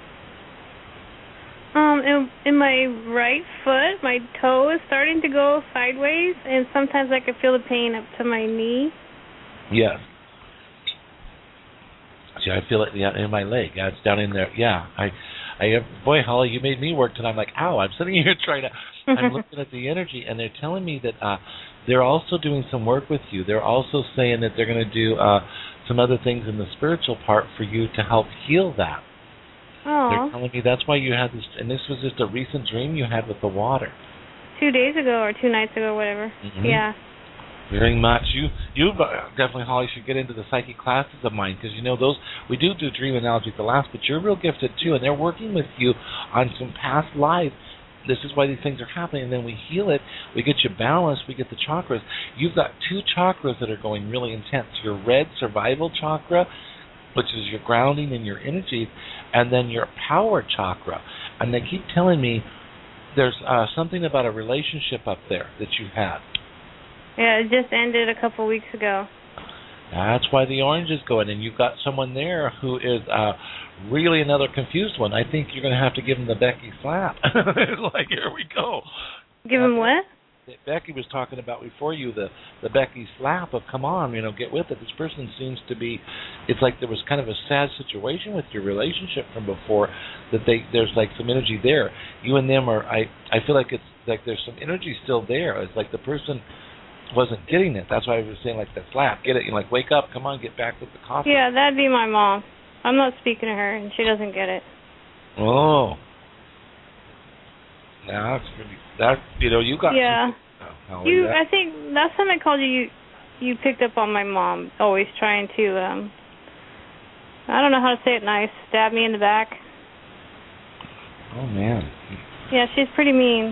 Um, in, in my right foot, my toe is starting to go sideways, and sometimes I can feel the pain up to my knee. Yes. See, I feel it yeah, in my leg. Yeah, it's down in there. Yeah, I, I, boy, Holly, you made me work tonight. I'm like, ow! I'm sitting here trying to. I'm looking at the energy, and they're telling me that uh, they're also doing some work with you. They're also saying that they're going to do uh, some other things in the spiritual part for you to help heal that. Oh. They're telling me that's why you had this, and this was just a recent dream you had with the water. Two days ago or two nights ago, whatever. Mm-hmm. Yeah. Very much. You, you definitely, Holly, should get into the psychic classes of mine, because you know those we do do dream analogy at the last, but you're real gifted too, and they're working with you on some past lives. This is why these things are happening, and then we heal it. We get you balanced. We get the chakras. You've got two chakras that are going really intense. Your red survival chakra, which is your grounding and your energy, and then your power chakra. And they keep telling me there's uh, something about a relationship up there that you had. Yeah, it just ended a couple weeks ago. That's why the orange is going, and you've got someone there who is uh, really another confused one. I think you're going to have to give him the Becky slap. It's like, here we go. Give him what? that Becky was talking about before you, the the Becky slap of come on, you know, get with it. This person seems to be, it's like there was kind of a sad situation with your relationship from before, that they there's like some energy there. You and them are, I I feel like it's like there's some energy still there. It's like the person wasn't getting it. That's why I was saying like that slap, get it, you know, like wake up, come on, get back with the coffee. Yeah, that'd be my mom. I'm not speaking to her, and she doesn't get it. Oh. Now that's really, that, you know, you got. Yeah. Some, you, that. I think last time I called you, you, you picked up on my mom always trying to, um, I don't know how to say it nice, stab me in the back. Oh man. Yeah, she's pretty mean.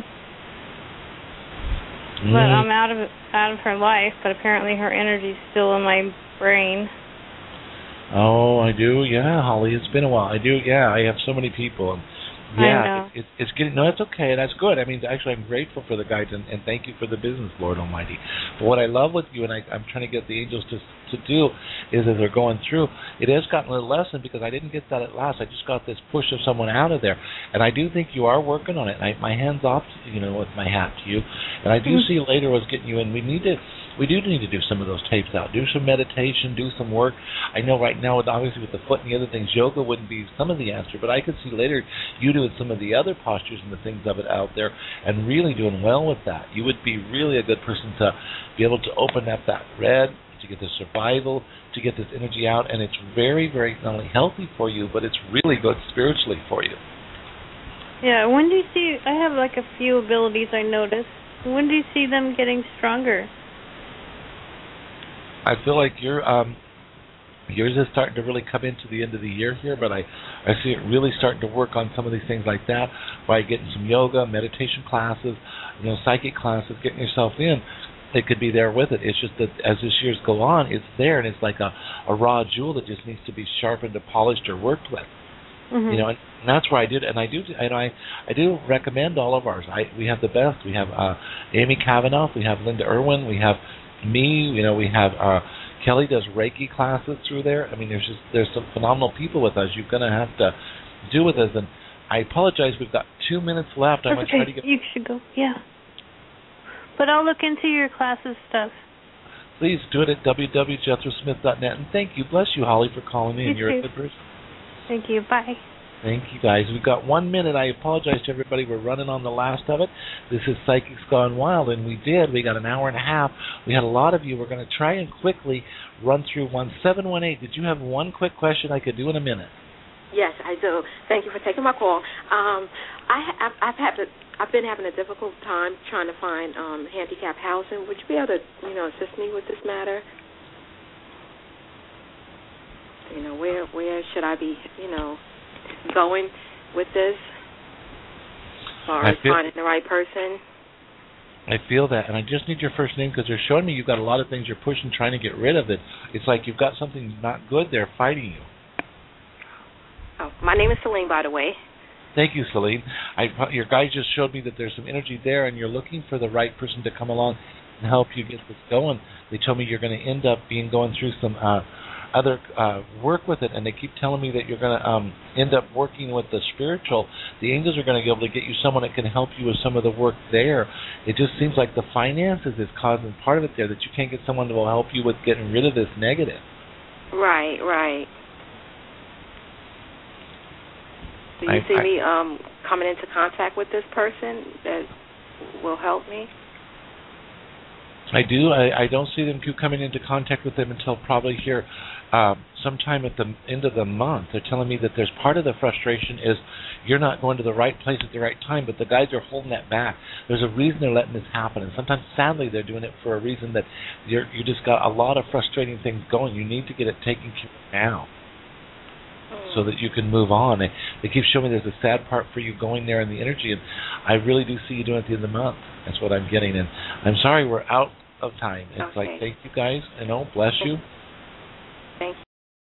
Mm. But I'm out of out of her life, but apparently her energy's still in my brain. Oh, I do. Yeah, Holly, it's been a while. I do. Yeah, I have so many people. And yeah, it, it, it's getting. No, that's okay. That's good. I mean, actually, I'm grateful for the guides and, and thank you for the business, Lord Almighty. But what I love with you, and I, I'm trying to get the angels to to do, is as they're going through, it has gotten a little lesson because I didn't get that at last. I just got this push of someone out of there, and I do think you are working on it. And I, my hands off, you know, with my hat to you, and I do mm-hmm. see later what's getting you in. We need to. We do need to do some of those tapes out. Do some meditation, do some work. I know right now, with obviously with the foot and the other things, yoga wouldn't be some of the answer, but I could see later you doing some of the other postures and the things of it out there and really doing well with that. You would be really a good person to be able to open up that red, to get the survival, to get this energy out, and it's very, very not only healthy for you, but it's really good spiritually for you. Yeah, when do you see, I have like a few abilities I noticed. When do you see them getting stronger? I feel like you're, um, yours is starting to really come into the end of the year here, but I, I see it really starting to work on some of these things like that, by getting some yoga, meditation classes, you know, psychic classes, getting yourself in. It could be there with it. It's just that as this years go on, it's there, and it's like a, a raw jewel that just needs to be sharpened or polished or worked with. Mm-hmm. You know, and, and that's where I did, and I do, and I, I do recommend all of ours. I, we have the best. We have uh, Amy Kavanaugh, we have Linda Irwin, we have me, you know, we have uh, Kelly does Reiki classes through there. I mean, there's just there's some phenomenal people with us. You're going to have to do with us, and I apologize. We've got two minutes left. That's I'm going to okay. try to get. You should go. Yeah, but I'll look into your classes stuff. Please do it at w w w dot jethro smith dot net, and thank you, bless you, Holly, for calling in. You You're too. a good person. Thank you. Bye. Thank you, guys. We've got one minute. I apologize to everybody. We're running on the last of it. This is Psychics Gone Wild, and we did. We got an hour and a half. We had a lot of you. We're going to try and quickly run through one. seven one eight, did you have one quick question I could do in a minute? Yes, I do. Thank you for taking my call. Um, I, I've, I've, had to, I've been having a difficult time trying to find um, handicapped housing. Would you be able to, you know, assist me with this matter? You know, where where should I be, you know, going with this, as far as finding the right person? I feel that, and I just need your first name because they're showing me you've got a lot of things you're pushing, trying to get rid of it. It's like you've got something not good there fighting you. Oh, my name is Celine, by the way. Thank you, Celine. I, your guy just showed me that there's some energy there, and you're looking for the right person to come along and help you get this going. They told me you're going to end up being going through some uh, other uh, work with it, and they keep telling me that you're going to um, end up working with the spiritual. The angels are going to be able to get you someone that can help you with some of the work there. It just seems like the finances is causing part of it there, that you can't get someone that will help you with getting rid of this negative. Right, right. Do you I, see I, me um, coming into contact with this person that will help me? I do. I, I don't see them coming into contact with them until probably here uh, sometime at the end of the month. They're telling me that there's part of the frustration is you're not going to the right place at the right time, but the guys are holding that back. There's a reason they're letting this happen, and sometimes, sadly, they're doing it for a reason that you're, you just got a lot of frustrating things going. You need to get it taken care of now, so that you can move on. They, they keep showing me there's a sad part for you going there in the energy, and I really do see you doing it at the end of the month. That's what I'm getting, and I'm sorry we're out of time. It's okay. like, thank you guys, you know, bless you.